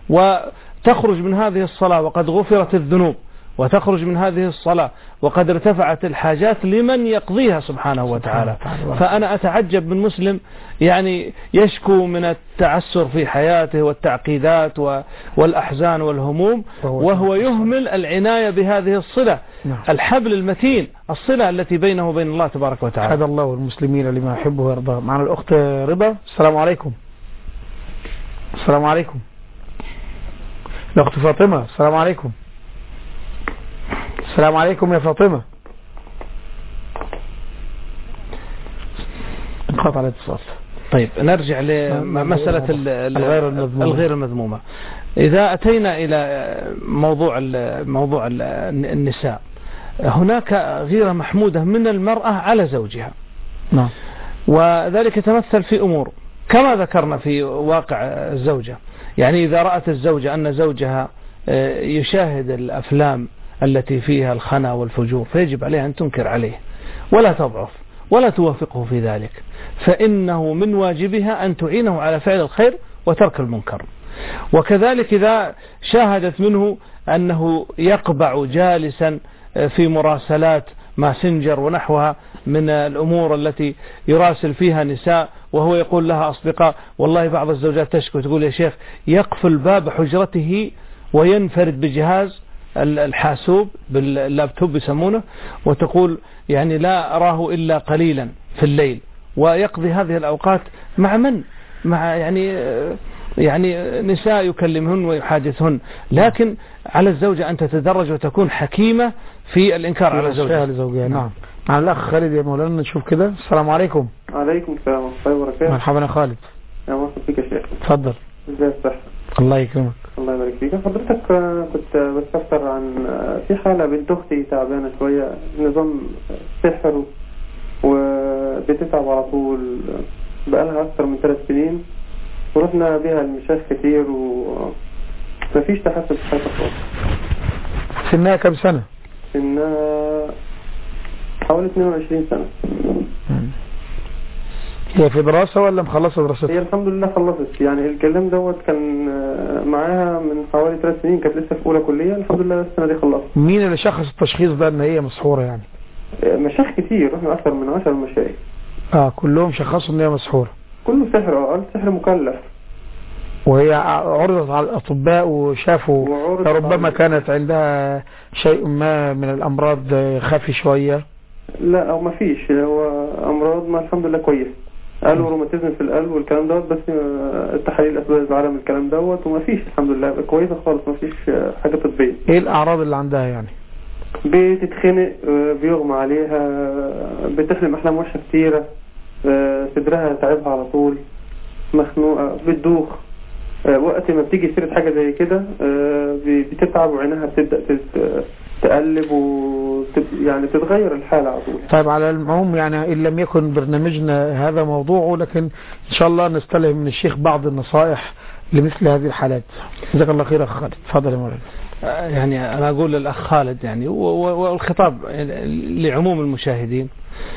وتخرج من هذه الصلاة وقد غفرت الذنوب، وتخرج من هذه الصلاة وقد ارتفعت الحاجات لمن يقضيها سبحانه وتعالى. فأنا أتعجب من مسلم يعني يشكو من التعسر في حياته والتعقيدات والأحزان والهموم وهو يهمل العناية بهذه الصلة، الحبل المتين، الصلة التي بينه وبين الله تبارك وتعالى. هذا الله المسلمين لما يحبه ويرضاه. معنا الأخت رضا. السلام عليكم. السلام عليكم. الأخت فاطمة. السلام عليكم. السلام عليكم يا فاطمة. انقطع الاتصال. طيب نرجع لمسألة الغير المذمومة. الغير المذمومة. إذا أتينا إلى موضوع موضوع النساء، هناك غيرة محمودة من المرأة على زوجها. نعم. وذلك يتمثل في أمور كما ذكرنا في واقع الزوجة. يعني إذا رأت الزوجة أن زوجها يشاهد الأفلام التي فيها الخنا والفجور، فيجب عليها أن تنكر عليه ولا تضعف ولا توافقه في ذلك، فإنه من واجبها أن تعينه على فعل الخير وترك المنكر. وكذلك إذا شاهدت منه أنه يقبع جالسا في مراسلات ماسنجر ونحوها من الأمور التي يراسل فيها نساء، وهو يقول لها أصدقاء، والله بعض الزوجات تشكو تقول يا شيخ يقفل باب حجرته وينفرد بجهاز الحاسوب باللابتوب يسمونه، وتقول يعني لا أراه إلا قليلا في الليل، ويقضي هذه الأوقات مع من؟ مع يعني يعني نساء يكلمهن ويحادثهن. لكن على الزوجة أن تتدرج وتكون حكيمة في الإنكار على زوجها. نعم. مع الأخ خالد يا مولانا نشوف كده. السلام عليكم. عليكم السلام ورحمة الله وبركاته. مرحبا يا خالد. يا مرحبا بك يا شيخ. تفضل. ازاي الصحة؟ الله يكرمك. الله يبارك فيك. حضرتك كنت بستفسر عن في حالة بنت أختي تعبانة شوية، نظام سحر وبتتعب على طول بقالها أكثر من ثلاث سنين، ورحنا بها المشايخ كتير ومفيش تحسن في حياتها خالص. سنها كم سنة؟ سنها حوالي اثنين وعشرين سنة. مم. هي في دراسة ولا مخلصة دراستها؟ هي الحمد لله خلصت. يعني الكلام دوت كان معاها من حوالي ثلاث سنين، كانت لسه في أولى كلية. الحمد لله السنة دي خلصت. مين اللي شخص التشخيص ده ان هي مسحورة يعني؟ مشايخ كتير، رحنا أكثر من عشر مشايخ. اه كلهم شخصوا ان هي مسحورة؟ كله سحر. اه سحر مكلف. وهي عرضت على الأطباء وشافوا ربما كانت عندها شيء ما من الأمراض خفي شوية؟ لا أو ما فيش، هو أمراض ما الحمد لله كويس. قالوا روماتيزم في القلب والكلام دوت، بس التحاليل أثبتت على من الكلام دوت وما فيش الحمد لله كويسة خالص، ما فيش حاجة طبية. إيه الأعراض اللي عندها يعني؟ بتتخنق، بيغمى عليها، بتحلم أحلام وحشة كتيرة، صدرها تعبها على طول، مخنوقة، بتدوخ. وقت ما بتيجي سيرة حاجة زي كده بتتعب وعينها بتبدأ تقلب و يعني تتغير الحالة على طول. طيب على العموم يعني إن لم يكن برنامجنا هذا موضوعه، لكن إن شاء الله نستلهم من الشيخ بعض النصائح لمثل هذه الحالات. جزاك الله خير أخ خالد. تفضل يا مولانا. يعني أنا أقول للأخ خالد يعني والخطاب لعموم المشاهدين،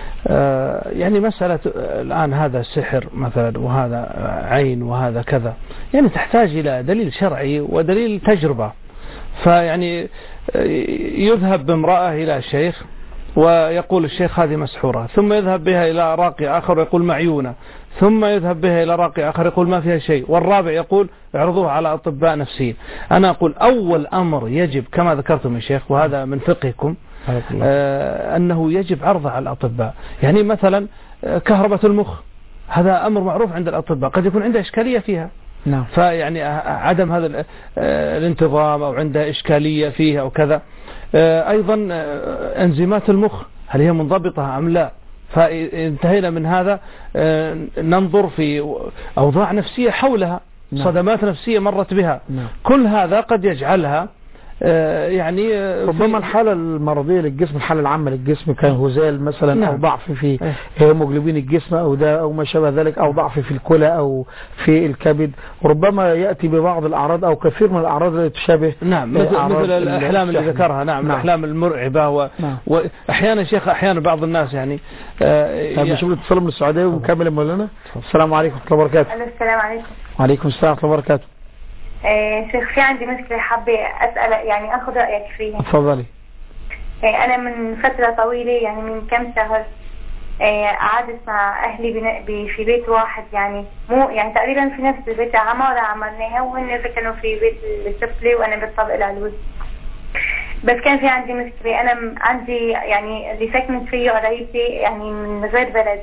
يعني مسألة الآن هذا سحر مثلا وهذا عين وهذا كذا، يعني تحتاج إلى دليل شرعي ودليل تجربة. فيعني يذهب بامرأة إلى شيخ ويقول الشيخ هذه مسحورة، ثم يذهب بها إلى راقي آخر ويقول معيونة، ثم يذهب بها إلى راقي آخر يقول ما فيها شيء، والرابع يقول اعرضوها على أطباء نفسيين. أنا أقول أول أمر يجب كما ذكرتم يا شيخ، وهذا من فقهكم، آه أنه يجب عرضها على الأطباء. يعني مثلا كهرباء المخ هذا أمر معروف عند الأطباء، قد يكون عنده إشكالية فيها. نعم. فيعني عدم هذا الانتظام أو عنده إشكالية فيها أو كذا. أيضا أنزيمات المخ هل هي منضبطة أم لا؟ فانتهينا من هذا ننظر في أوضاع نفسية حولها. نعم. صدمات نفسية مرت بها. نعم. كل هذا قد يجعلها يعني ربما الحالة المرضية للجسم، الحالة العامة للجسم كان هزال مثلا. نعم. أو ضعف في هيموجلوبين الجسم أو ده أو ما شابه ذلك، أو ضعف في الكلى أو في الكبد، وربما يأتي ببعض الأعراض أو كثير من الأعراض التي تشابه. نعم. مثل, مثل الأحلام اللي ذكرها. نعم. نعم. الأحلام المرعبة و... نعم. وأحيانا شيخ أحيانا بعض الناس يعني طيب نشوف الاتصال من السعودية ونكمل يا مولانا. السلام عليكم ورحمة الله وبركاته. السلام عليكم. وعليكم السلام ورحمة الله وبركاته. شيخ في عندي مشكلة حابة أسأل يعني أخذ رأيك فيها. تفضلي. أنا من فترة طويلة يعني من كم شهر قعدت مع أهلي في بيت واحد، يعني مو يعني تقريبا في نفس البيت، عمارة عملناها وهن كانوا في بيت السفلي وأنا بالطابق العلوي. بس كان في عندي مشكلة، أنا عندي يعني اللي سكنت فيه قرايبتي يعني من غير بلد،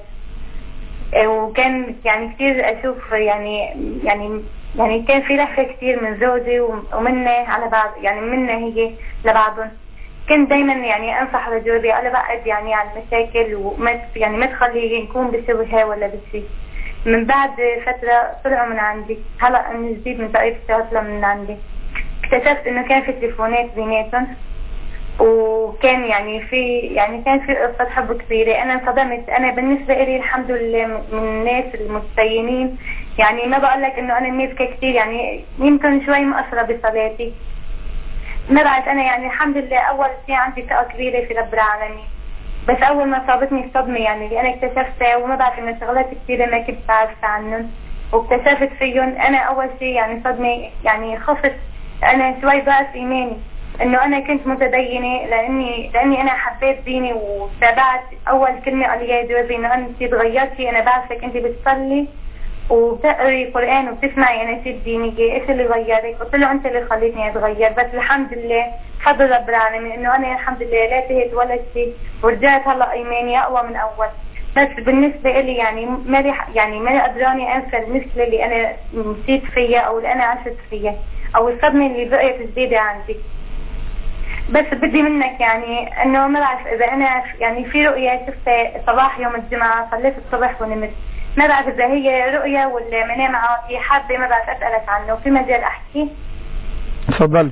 وكان يعني كتير أشوف يعني يعني يعني كان في لهفة كتير من زوجي ومنه على بعض، يعني منه هي لبعضهم. كنت دايما يعني انصح لجوزي انا بعد يعني عن المشاكل وما يعني ما تخليه يكون بشبهه ولا بشيء. من بعد فترة طلعوا من عندي، هلا من جديد من تقريبا شهر من عندي اكتشفت انه كان في تليفونات بيناتهم، وكان يعني في يعني كان في قصة حب كبيرة. انا انصدمت. انا بالنسبة لي الحمد لله من الناس المتدينين، يعني ما بقول لك انه انا ماسكة كثير، يعني يمكن شوي مقصرة بصلاتي، ما بعرف. انا يعني الحمد لله اول شيء عندي ثقة كبيرة في رب العالمين، بس اول ما صابتني الصدمة يعني اللي انا اكتشفتها، وما بعرف انه شغلات كثيرة ما كنت بعرفها عنهم واكتشفت فيهم. انا اول شيء يعني صدمة، يعني خفت. انا شوي ضعف ايماني انه انا كنت متدينة، لاني لاني انا حبيت ديني وتابعت اول كلمة قال لي جوزي انه انت تغيرتي، انا بعرفك انت بتصلي وبتقري قرآن وبتسمعي اناشيد دينية، ايش اللي غيرك؟ قلت له انت اللي خليتني اتغير. بس الحمد لله فضل رب العالمين انه انا الحمد لله لا تهت ولا شيء، ورجعت هلا ايماني اقوى من اول. بس بالنسبة لي يعني ما يعني ما قدراني انسى المشكلة اللي انا نسيت فيها او اللي انا عشت فيها او الصدمة اللي بقيت جديدة عندي. بس بدي منك يعني انه ما بعرف اذا انا يعني في رؤية شفتها صباح يوم الجمعة، صليت الصبح ونمت، ما بعرف اذا هي رؤية ولا منام عاطفي، حابة ما بعرف اسألك عنه، في مجال احكي؟ تفضل.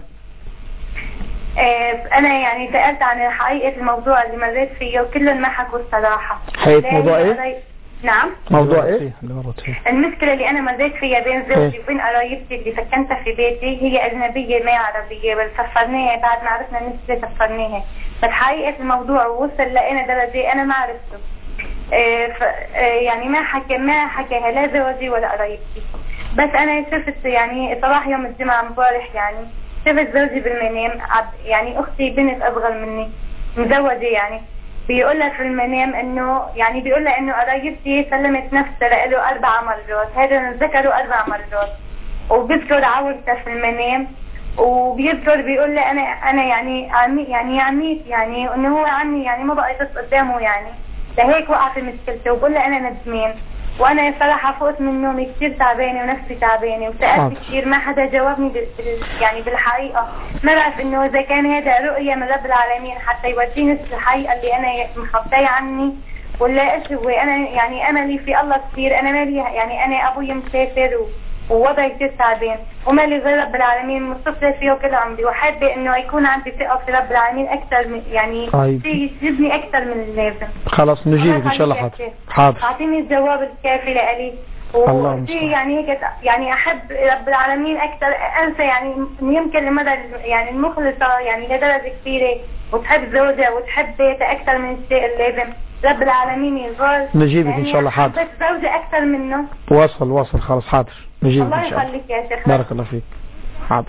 آه انا يعني سألت عن حقيقة الموضوع اللي مريت فيه وكلهم ما حكوا الصراحة. حقيقة موضوع ايه؟ نعم موضوع ايه؟ المشكلة اللي انا مريت فيها بين زوجي وبين قرايبتي اللي سكنتها في بيتي، هي اجنبية ما عربية، بل سفرناها بعد ما عرفنا المشكلة سفرناها، بس حقيقة الموضوع وصل لأنا درجة انا ما عرفته. آه ف آه يعني ما حكى ما حكاها لا زوجي ولا قرايبتي. بس انا شفت يعني صباح يوم الجمعة امبارح يعني شفت زوجي بالمنام، يعني اختي بنت اصغر مني مزوجة، يعني بيقول لها في المنام انه يعني بيقول لها انه قرايبتي سلمت نفسها له اربع مرات، هذا ذكروا اربع مرات، وبيذكر عورتها في المنام، وبيذكر بيقول لها انا انا يعني عمي يعني عميت يعني انه هو عمي، يعني ما بقى يقص قدامه، يعني لهيك وقع في مشكلته. وبقول لها انا ندمان، وانا صراحه فقت من نومي كثير تعبانه ونفسي تعبانه، وسالت كثير ما حدا جاوبني بال يعني بالحقيقه. ما بعرف انه اذا كان هذا رؤيه من رب العالمين حتى يوديني الحقيقه اللي انا مخبيه عني، ولا ايش هو. انا يعني املي في الله كثير، انا مالي يعني انا ابوي مسافر ووضعي كثير تعبان، ومالي غير رب العالمين متصله فيه وكل عمري، وحابه انه يكون عندي ثقه في رب العالمين اكثر من يعني شيء يجيبني اكثر من اللازم. خلاص نجيبك ان شاء الله. حاضر حاضر اعطيني الجواب الكافي لإلي. ودي يعني هيك يعني احب رب العالمين اكثر، انسى يعني يمكن لمدى يعني المخلصه يعني لدرجه كثيره، وتحب زوجها وتحب بيتها اكثر من الشيء اللازم. رب العالمين يغفر نجيبك ان شاء الله. حاضر. حبيت زوجي اكثر منه. واصل واصل خلاص. حاضر نجيبك ان شاء الله. الله يخليك يا شيخ. بارك الله فيك. حاضر.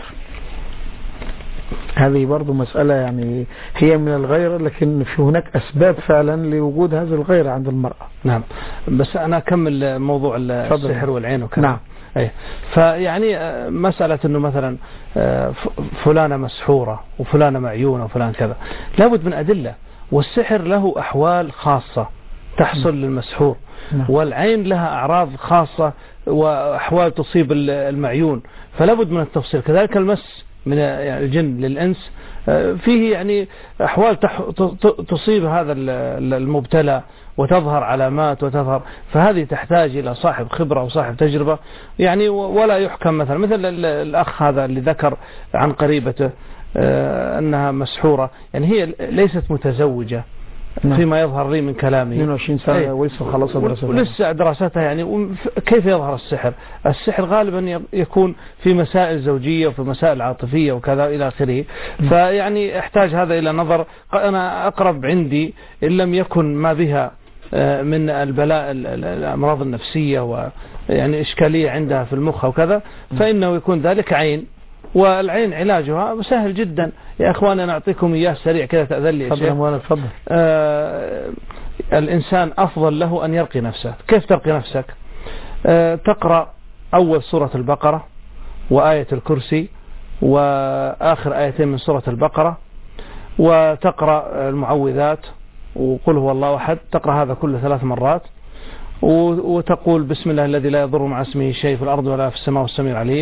هذه برضو مسألة يعني هي من الغيرة، لكن في هناك أسباب فعلا لوجود هذه الغيرة عند المرأة. نعم. بس أنا أكمل موضوع السحر والعين وكذا. نعم. أيه. فيعني مسألة أنه مثلا فلانة مسحورة وفلانة معيونة وفلان كذا، لابد من أدلة. والسحر له أحوال خاصة تحصل م. للمسحور، م. والعين لها أعراض خاصة وأحوال تصيب المعيون، فلابد من التفصيل. كذلك المس من الجن للإنس فيه يعني أحوال تصيب هذا المبتلى وتظهر علامات وتظهر، فهذه تحتاج إلى صاحب خبرة وصاحب تجربة يعني. ولا يحكم مثلا مثل الأخ هذا اللي ذكر عن قريبته أنها مسحورة، يعني هي ليست متزوجة فيما يظهر لي من كلامي، اثنين وعشرين سنة ولسه خلص دراستها ولسه دراستها يعني. كيف يظهر السحر؟ السحر غالبا يكون في مسائل زوجية وفي مسائل عاطفية وكذا إلى آخره، فيعني احتاج هذا إلى نظر. أنا أقرب عندي إن لم يكن ما بها من البلاء الأمراض النفسية ويعني إشكالية عندها في المخ وكذا، فإنه يكون ذلك عين، والعين علاجها سهل جدا يا أخواني. أنا أعطيكم إياه سريع كذا تأذن لي يا شيخ. تفضل. آه الإنسان أفضل له أن يرقي نفسه. كيف ترقي نفسك؟ آه تقرأ أول سورة البقرة وآية الكرسي وآخر آيتين من سورة البقرة، وتقرأ المعوذات وقل هو الله أحد، تقرأ هذا كل ثلاث مرات، وتقول بسم الله الذي لا يضر مع اسمه شيء في الأرض ولا في السماء والسميع العليم،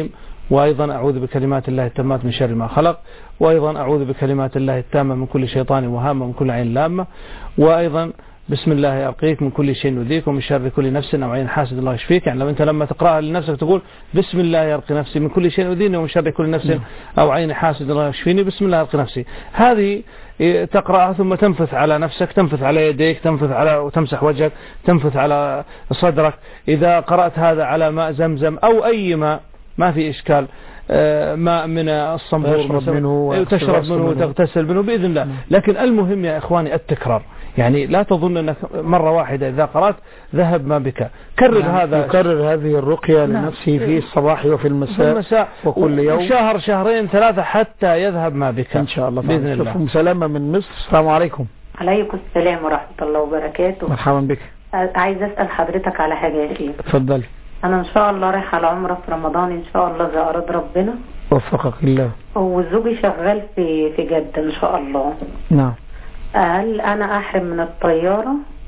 وأيضا أعوذ بكلمات الله التامات من شر ما خلق، وأيضا أعوذ بكلمات الله التامة من كل شيطان وهامة ومن كل عين لامة، وأيضا بسم الله أرقيك من كل شيء يؤذيك ومن شر كل نفس أو عين حاسد الله يشفيك. يعني لو أنت لما تقرأها لنفسك تقول بسم الله يرقي نفسي من كل شيء يؤذيني ومن شر كل نفس أو عين حاسد الله يشفيني، بسم الله يرقي نفسي. هذه تقرأها ثم تنفث على نفسك، تنفث على يديك، تنفث على وتمسح وجهك، تنفث على صدرك. إذا قرأت هذا على ماء زمزم أو أي ماء ما في إشكال، ماء من الصنبور تشرب منه تشرب منه وتغتسل منه بإذن الله. لكن المهم يا إخواني التكرار، يعني لا تظن أنك مرة واحدة إذا قرأت ذهب ما بك. كرر يعني هذا، يكرر هذه الرقية نعم. لنفسه في الصباح وفي المساء, المساء وكل يوم شهر شهرين ثلاثة حتى يذهب ما بك إن شاء الله بإذن الله. أم سلامة من مصر، السلام عليكم. عليكم السلام ورحمة الله وبركاته. مرحبا بك. عايز أسأل حضرتك على حاجة يا شيخ. تفضلي. أنا إن شاء الله رايحة على عمرة في رمضان إن شاء الله إذا أراد ربنا. وفقك الله. وزوجي شغال في في جدة إن شاء الله. نعم. هل أنا أحرم من الطيارة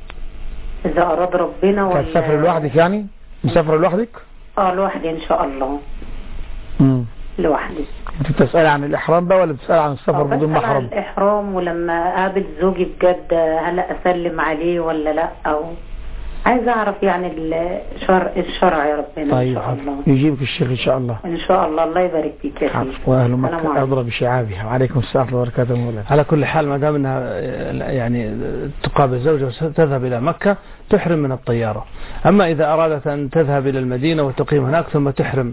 إذا أراد ربنا ولا تسافر لوحدك؟ يعني مسافر لوحدك؟ آه لوحدي إن شاء الله. امم لوحدي. أنت بتسأل عن الإحرام بقى ولا بتسأل عن السفر بدون محرم؟ عن الإحرام، ولما أقابل زوجي بجد هل أسلم عليه ولا لا، أو عايز أعرف يعني الشرع الشرع يا ربنا. طيب إن شاء الله يجيبك الشيخ إن شاء الله. إن شاء الله. الله يبارك فيك يا شيخ. وأهل مكة أضرب بشعابها. وعليكم السلام ورحمة الله وبركاته. على كل حال ما دام أنها يعني تقابل زوجها وتذهب إلى مكة تحرم من الطيارة. أما إذا أرادت أن تذهب إلى المدينة وتقيم هناك ثم تحرم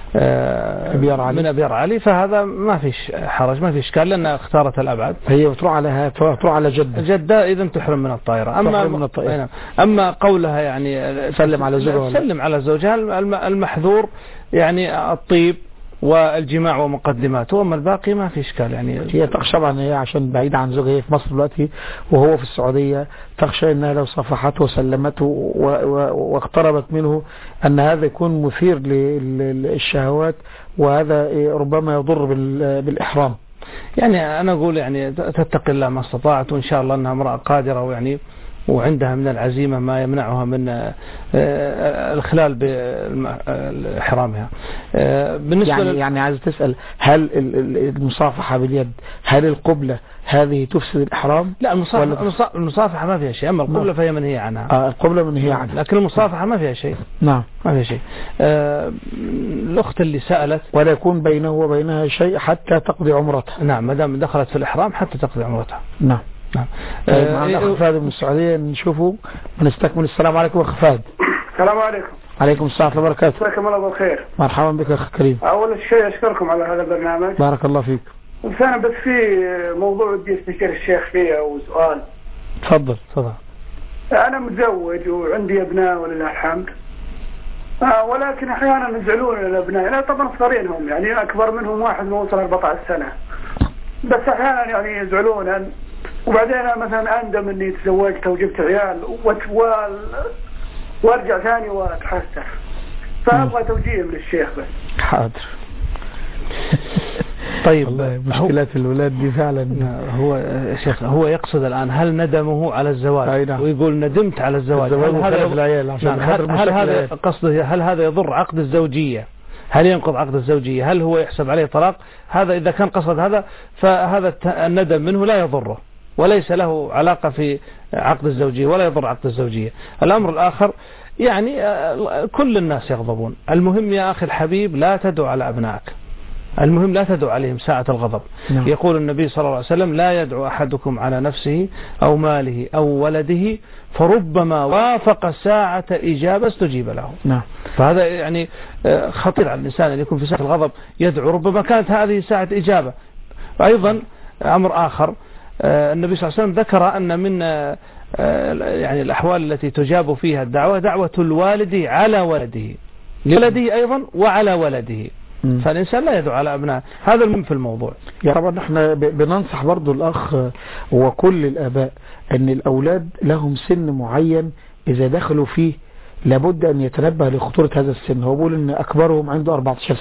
أبيار علي. من أبيار علي فهذا ما فيش حرج، ما فيش إشكال لأنها اختارت الأبعد. هي بتروح على تروح على جدة. جدة إذا تحرم من الطائرة. أما من الطائرة. أما قولها يعني سلم على زوجها سلم على زوجها المحذور يعني الطيب والجماع ومقدماته، وما الباقي ما في إشكال. يعني هي تخشى طبعا هي عشان بعيدة عن زوجها، هي في مصر دلوقتي وهو في السعودية، تخشى انها لو صفحته وسلمته واقتربت منه ان هذا يكون مثير للشهوات، وهذا ربما يضر بالإحرام. يعني أنا أقول يعني تتقي الله ما استطاعت، وإن شاء الله أنها امرأة قادرة ويعني وعندها من العزيمة ما يمنعها من الخلال بإحرامها. بالنسبة يعني, يعني عايز تسأل هل المصافحة باليد هل القبلة هذه تفسد الإحرام؟ لا المصافحة, المصافحة ما فيها شيء، أما القبلة فهي منهي عنها. آه القبلة منهي عنها، لكن المصافحة ما فيها شيء. نعم ما فيها شيء. آه الأخت اللي سألت ولا يكون بينه وبينها شيء حتى تقضي عمرتها. نعم ما دام دخلت في الإحرام حتى تقضي عمرتها. نعم نعم. طيب معنا أخ فهد من السعودية نشوفه ونستكمل. السلام عليكم أخ فهد. السلام عليكم. عليكم السلام ورحمة الله وبركاته. مساكم الله بالخير. مرحبا بك أخ كريم. أول شيء أشكركم على هذا البرنامج. بارك الله فيك. ثانيا بس في موضوع ودي استشير الشيخ فيه وسؤال. تفضل تفضل. أنا متزوج وعندي أبناء ولله الحمد، آه ولكن أحيانا يزعلون الأبناء، أنا طبعا صغيرين هم يعني أكبر منهم واحد ما وصل أربعة عشر سنة، بس أحيانا يعني يزعلون، وبعدين أنا مثلا أندم إني تزوجت وجبت عيال وتوال وارجع ثاني واتحسر، فأبغى توجيه من الشيخ بس. حاضر. طيب مشكلات الولاد دي فعلا. هو شيخ هو يقصد الآن هل ندمه على الزواج ويقول ندمت على الزواج، هل هذا العيال عشان هل, هل هذا قصده؟ هل هذا يضر عقد الزوجية؟ هل ينقض عقد الزوجية؟ هل هو يحسب عليه طلاق؟ هذا إذا كان قصد هذا فهذا الندم منه لا يضره وليس له علاقة في عقد الزوجية ولا يضر عقد الزوجية. الأمر الآخر يعني كل الناس يغضبون، المهم يا أخي الحبيب لا تدعو على أبنائك، المهم لا تدعو عليهم ساعة الغضب. نعم. يقول النبي صلى الله عليه وسلم لا يدعو أحدكم على نفسه أو ماله أو ولده فربما وافق ساعة إجابة استجيب له. نعم. فهذا يعني خطير على الإنسان أن يكون في ساعة الغضب يدعو، ربما كانت هذه ساعة إجابة. أيضا أمر آخر النبي صلى الله عليه وسلم ذكر أن من يعني الأحوال التي تجاب فيها الدعوة دعوة الوالد على ولده، لولده أيضا وعلى ولده. فالإنسان لا يدعو على أبنائه، هذا المهم في الموضوع. يا طبعا احنا بننصح برضو الأخ وكل الآباء أن الأولاد لهم سن معين إذا دخلوا فيه لابد أن يتنبه لخطورة هذا السن. هو بيقول أن أكبرهم عنده أربعة عشر سنة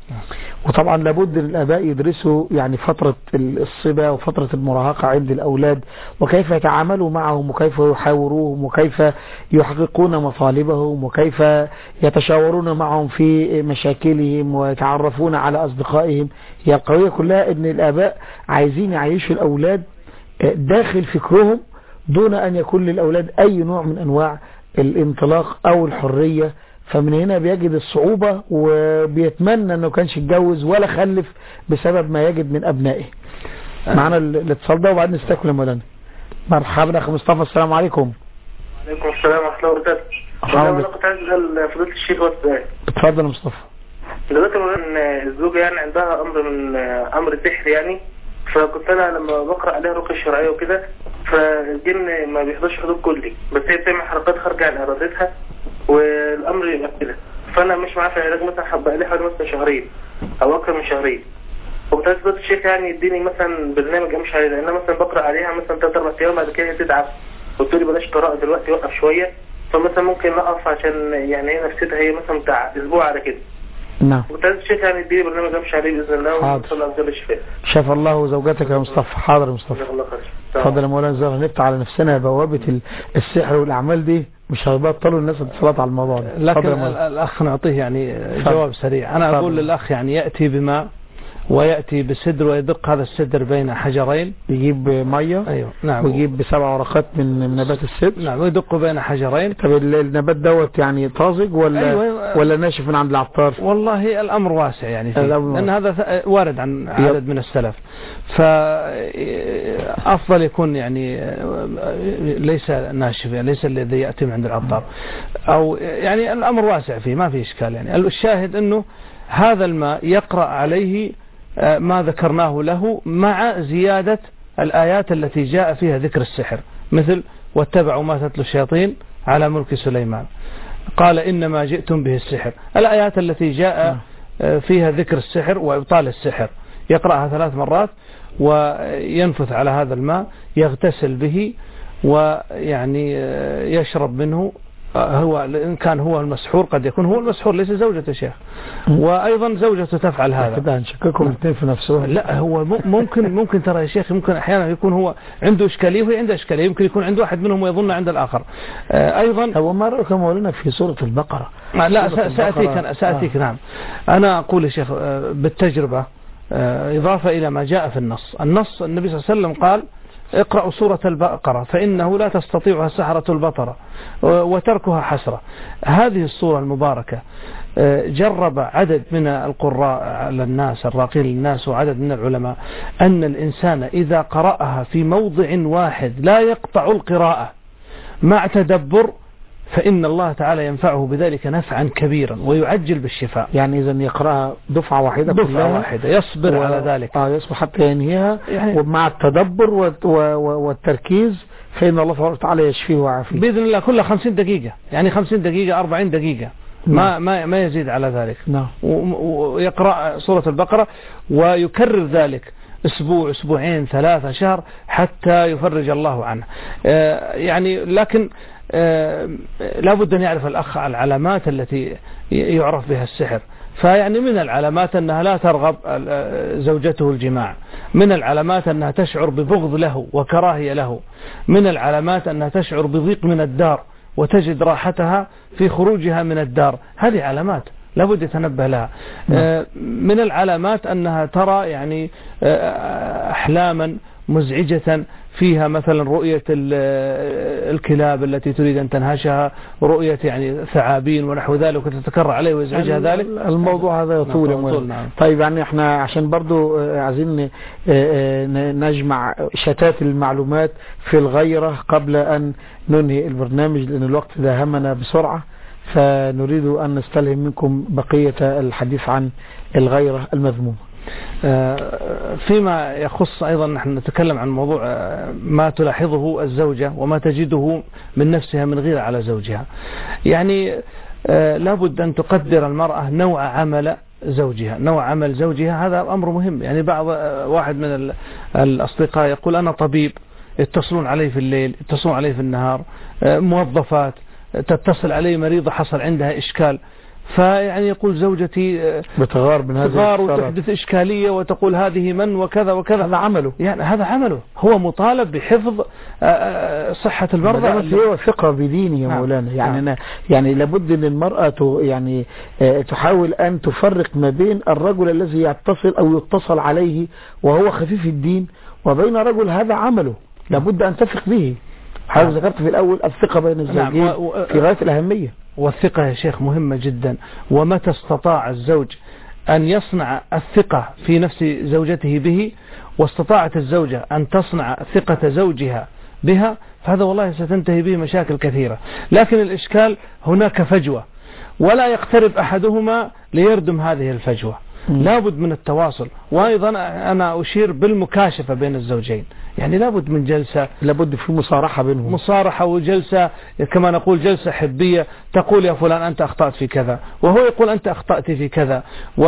وطبعا لابد الآباء يدرسوا يعني فترة الصبا وفترة المراهقة عند الأولاد، وكيف يتعاملوا معهم وكيف يحاوروهم وكيف يحققون مطالبهم وكيف يتشاورون معهم في مشاكلهم ويتعرفون على أصدقائهم. هي القضية كلها أن الآباء عايزين يعيشوا الأولاد داخل فكرهم دون أن يكون للأولاد أي نوع من أنواع الانطلاق أو الحرية. فمن هنا بيجد الصعوبة وبيتمنى أنه كانش يتجوز ولا خلف بسبب ما يجد من أبنائه. معنا الاتصال ده وبعدين نستكمل يا مولانا. مرحبا أخي مصطفى، السلام عليكم. وعليكم السلام ورحمة الله وبركاته. أنا كنت عايز أسأل فضيلة الشيخ والسؤال. اتفضل يا مصطفى. دلوقتي إن الزوجة يعني عندها أمر من أمر سحر يعني، فكنت أنا لما بقرأ عليها رقية شرعية وكده فالجن ما بيحضرش حضور كلي، بس هي بتعمل حركات خارجة عن إرادتها والأمر يبقى كده. فأنا مش معاه في العلاج مثلا حبقى لي حوالي مثلا شهرين أو أكثر من شهرين، وكنت عايز فضيلة الشيخ يعني يديني مثلا برنامج أمشي عليه، لأن أنا مثلا بقرأ عليها مثلا ثلاث أربع أيام بعد كده هي تتعب قلت لي بلاش قراءة دلوقتي وقف شوية، فمثلا ممكن نقف عشان يعني هي نفسيتها هي مثلا بتاع أسبوع على كده. نعم. كنت عايز الشيخ يعني يديني برنامج أمشي عليه بإذن الله ونصلي على الشفاء. شاف الله زوجتك يا مصطفى. حاضر يا مصطفى. اتفضل يا مولانا زهر. نفتح على نفسنا بوابة السحر والأعمال دي مش هيبطلوا الناس اتصالات على الموضوع ده. لكن الأخ نعطيه يعني جواب سريع. أنا أقول للأخ يعني يأتي بماء ويأتي بسدر ويدق هذا السدر بين حجرين، يجيب مية. أيوة نعم. ويجيب بسبع ورقات من من نبات السدر. نعم. ويدق بين حجرين. طب النبات دوت يعني طازج ولا أيوة. ولا ناشف من عند العطار؟ والله الأمر واسع يعني فيه. لأن هذا وارد عن عدد من السلف، فأفضل يكون يعني ليس ناشف يعني ليس الذي يأتي من عند العطار، أو يعني الأمر واسع فيه ما في إشكال. يعني الشاهد أنه هذا الماء يقرأ عليه ما ذكرناه له مع زيادة الآيات التي جاء فيها ذكر السحر، مثل واتبعوا ما تتلو الشياطين على ملك سليمان، قال إنما جئتم به السحر. الآيات التي جاء فيها ذكر السحر وإبطال السحر يقرأها ثلاث مرات وينفث على هذا الماء يغتسل به ويعني يشرب منه. هو إن كان هو المسحور قد يكون هو المسحور ليس زوجته يا شيخ، وأيضا زوجته تفعل هذا. كده هنشككهم الاثنين في نفسهم. لا هو ممكن ممكن ترى يا شيخ ممكن أحيانا يكون هو عنده إشكالية وهي عنده إشكالية، يمكن يكون عنده واحد منهم ويظن عند الآخر. أيضا هو ما رأيكم مولانا في سورة البقرة؟ لا سأتيك أنا سأتيك. آه. نعم أنا أقول يا شيخ بالتجربة إضافة إلى ما جاء في النص. النص النبي صلى الله عليه وسلم قال اقرأوا سورة البقرة فإنه لا تستطيعها السحرة البطرة وتركها حسرة. هذه السورة المباركة جرب عدد من القراء على الناس الراقين للناس وعدد من العلماء أن الإنسان إذا قرأها في موضع واحد لا يقطع القراءة مع تدبر فإن الله تعالى ينفعه بذلك نفعا كبيرا ويعجل بالشفاء. يعني إذا يقرأها دفعة واحدة دفعة واحدة يصبر و... على ذلك آه يصبر حتى ينهيها يعني ومع التدبر و... و... والتركيز فإن الله تعالى يشفيه ويعافيه بإذن الله كل خمسين دقيقة، يعني خمسين دقيقة أربعين دقيقة ما ما ما يزيد على ذلك. نعم. ويقرأ سورة البقرة ويكرر ذلك أسبوع أسبوعين ثلاثة شهر حتى يفرج الله عنه. آه يعني لكن آه لابد أن يعرف الأخ العلامات التي يعرف بها السحر. فيعني من العلامات أنها لا ترغب زوجته الجماع، من العلامات أنها تشعر ببغض له وكراهية له، من العلامات أنها تشعر بضيق من الدار وتجد راحتها في خروجها من الدار. هذه علامات لابد يتنبه لها. من العلامات أنها ترى يعني أحلاما مزعجة فيها مثلا رؤية الكلاب التي تريد أن تنهشها، رؤية يعني ثعابين ونحو ذلك وتتكرر عليه ويزعجها ذلك. الموضوع هذا يطول. نعم. طيب يعني احنا عشان برضو عايزين نجمع شتات المعلومات في الغيرة قبل أن ننهي البرنامج لأن الوقت داهمنا بسرعة، فنريد أن نستلهم منكم بقية الحديث عن الغيرة المذمومة. فيما يخص أيضا نحن نتكلم عن موضوع ما تلاحظه الزوجة وما تجده من نفسها من غيرة على زوجها. يعني لابد أن تقدر المرأة نوع عمل زوجها، نوع عمل زوجها هذا أمر مهم. يعني بعض واحد من الأصدقاء يقول أنا طبيب، يتصلون علي في الليل يتصلون علي في النهار، موظفات تتصل علي مريضة حصل عندها إشكال، فيعني يقول زوجتي بتغار من هذا بتغار وتحدث إشكالية وتقول هذه من وكذا وكذا. هذا عمله، يعني هذا عمله، هو مطالب بحفظ صحة المرضى. هو ثقة بدينه يا مولانا. يعني أنا يعني لابد أن المرأة يعني تحاول أن تفرق ما بين الرجل الذي يتصل أو يتصل عليه وهو خفيف الدين وبين رجل هذا عمله لابد أن تثق به. حضرتك ذكرت في الأول الثقة بين الزوجين نعم. و... في غاية الأهمية. والثقة يا شيخ مهمة جدا. ومتى استطاع الزوج أن يصنع الثقة في نفس زوجته به واستطاعت الزوجة أن تصنع ثقة زوجها بها فهذا والله ستنتهي به مشاكل كثيرة. لكن الإشكال هناك فجوة ولا يقترب أحدهما ليردم هذه الفجوة. لابد من التواصل. وأيضا أنا أشير بالمكاشفة بين الزوجين. يعني لابد من جلسة، لابد في مصارحة بينهم، مصارحة وجلسة كما نقول جلسة حبية. تقول يا فلان أنت أخطأت في كذا وهو يقول أنت أخطأت في كذا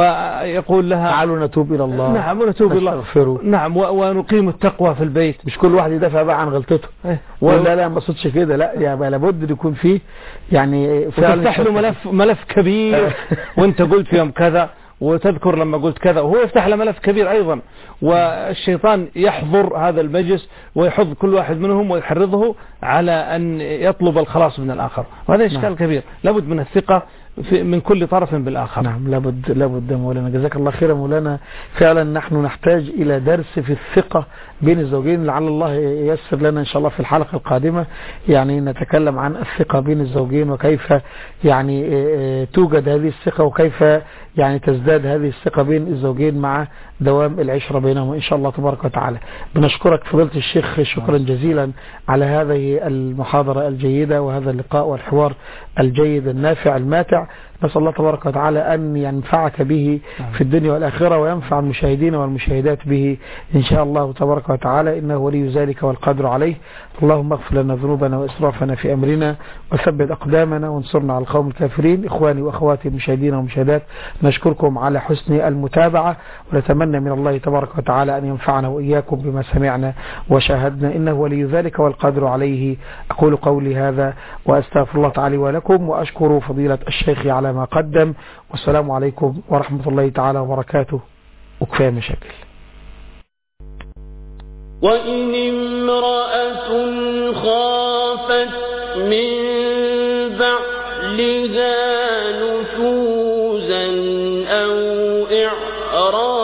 ويقول لها تعالوا نتوب إلى الله. نعم ونتوب إلى الله. نعم ونقيم التقوى في البيت. مش كل واحد يدافع بقى عن غلطته إيه؟ ولا لا ما صدش كده لا يعني لابد يكون فيه يعني وتفتح له ملف ملف كبير وانت قلت يوم كذا وتذكر لما قلت كذا وهو يفتح له ملف كبير أيضا. والشيطان يحضر هذا المجلس ويحض كل واحد منهم ويحرضه على أن يطلب الخلاص من الآخر وهذا إشكال نعم. كبير. لابد من الثقة في من كل طرف بالآخر. نعم لابد لابد مولانا جزاك الله خيرا مولانا. فعلا نحن نحتاج إلى درس في الثقة بين الزوجين لعل الله ييسر لنا إن شاء الله في الحلقة القادمة يعني نتكلم عن الثقة بين الزوجين وكيف يعني توجد هذه الثقة وكيف يعني تزداد هذه الثقة بين الزوجين مع دوام العشرة بينهم إن شاء الله تبارك وتعالى. بنشكرك فضيلة الشيخ شكرا جزيلا على هذه المحاضرة الجيدة وهذا اللقاء والحوار الجيد النافع الماتع. نسأل الله تبارك وتعالى أن ينفعك به في الدنيا والآخرة وينفع المشاهدين والمشاهدات به إن شاء الله تبارك وتعالى إنه ولي ذلك والقادر عليه. اللهم اغفر لنا ذنوبنا وإسرافنا في أمرنا وثبت أقدامنا وانصرنا على القوم الكافرين. إخواني وأخواتي المشاهدين والمشاهدات نشكركم على حسن المتابعة ونتمنى من الله تبارك وتعالى أن ينفعنا وإياكم بما سمعنا وشاهدنا إنه ولي ذلك والقادر عليه. أقول قولي هذا وأستغفر الله تعالى ولكم وأشكر فضيلة الشيخ على ما قدم والسلام عليكم ورحمة الله تعالى وبركاته. وكفاية مشاكل. وإن امرأة خافت من بعلها نشوزا أو إعراضا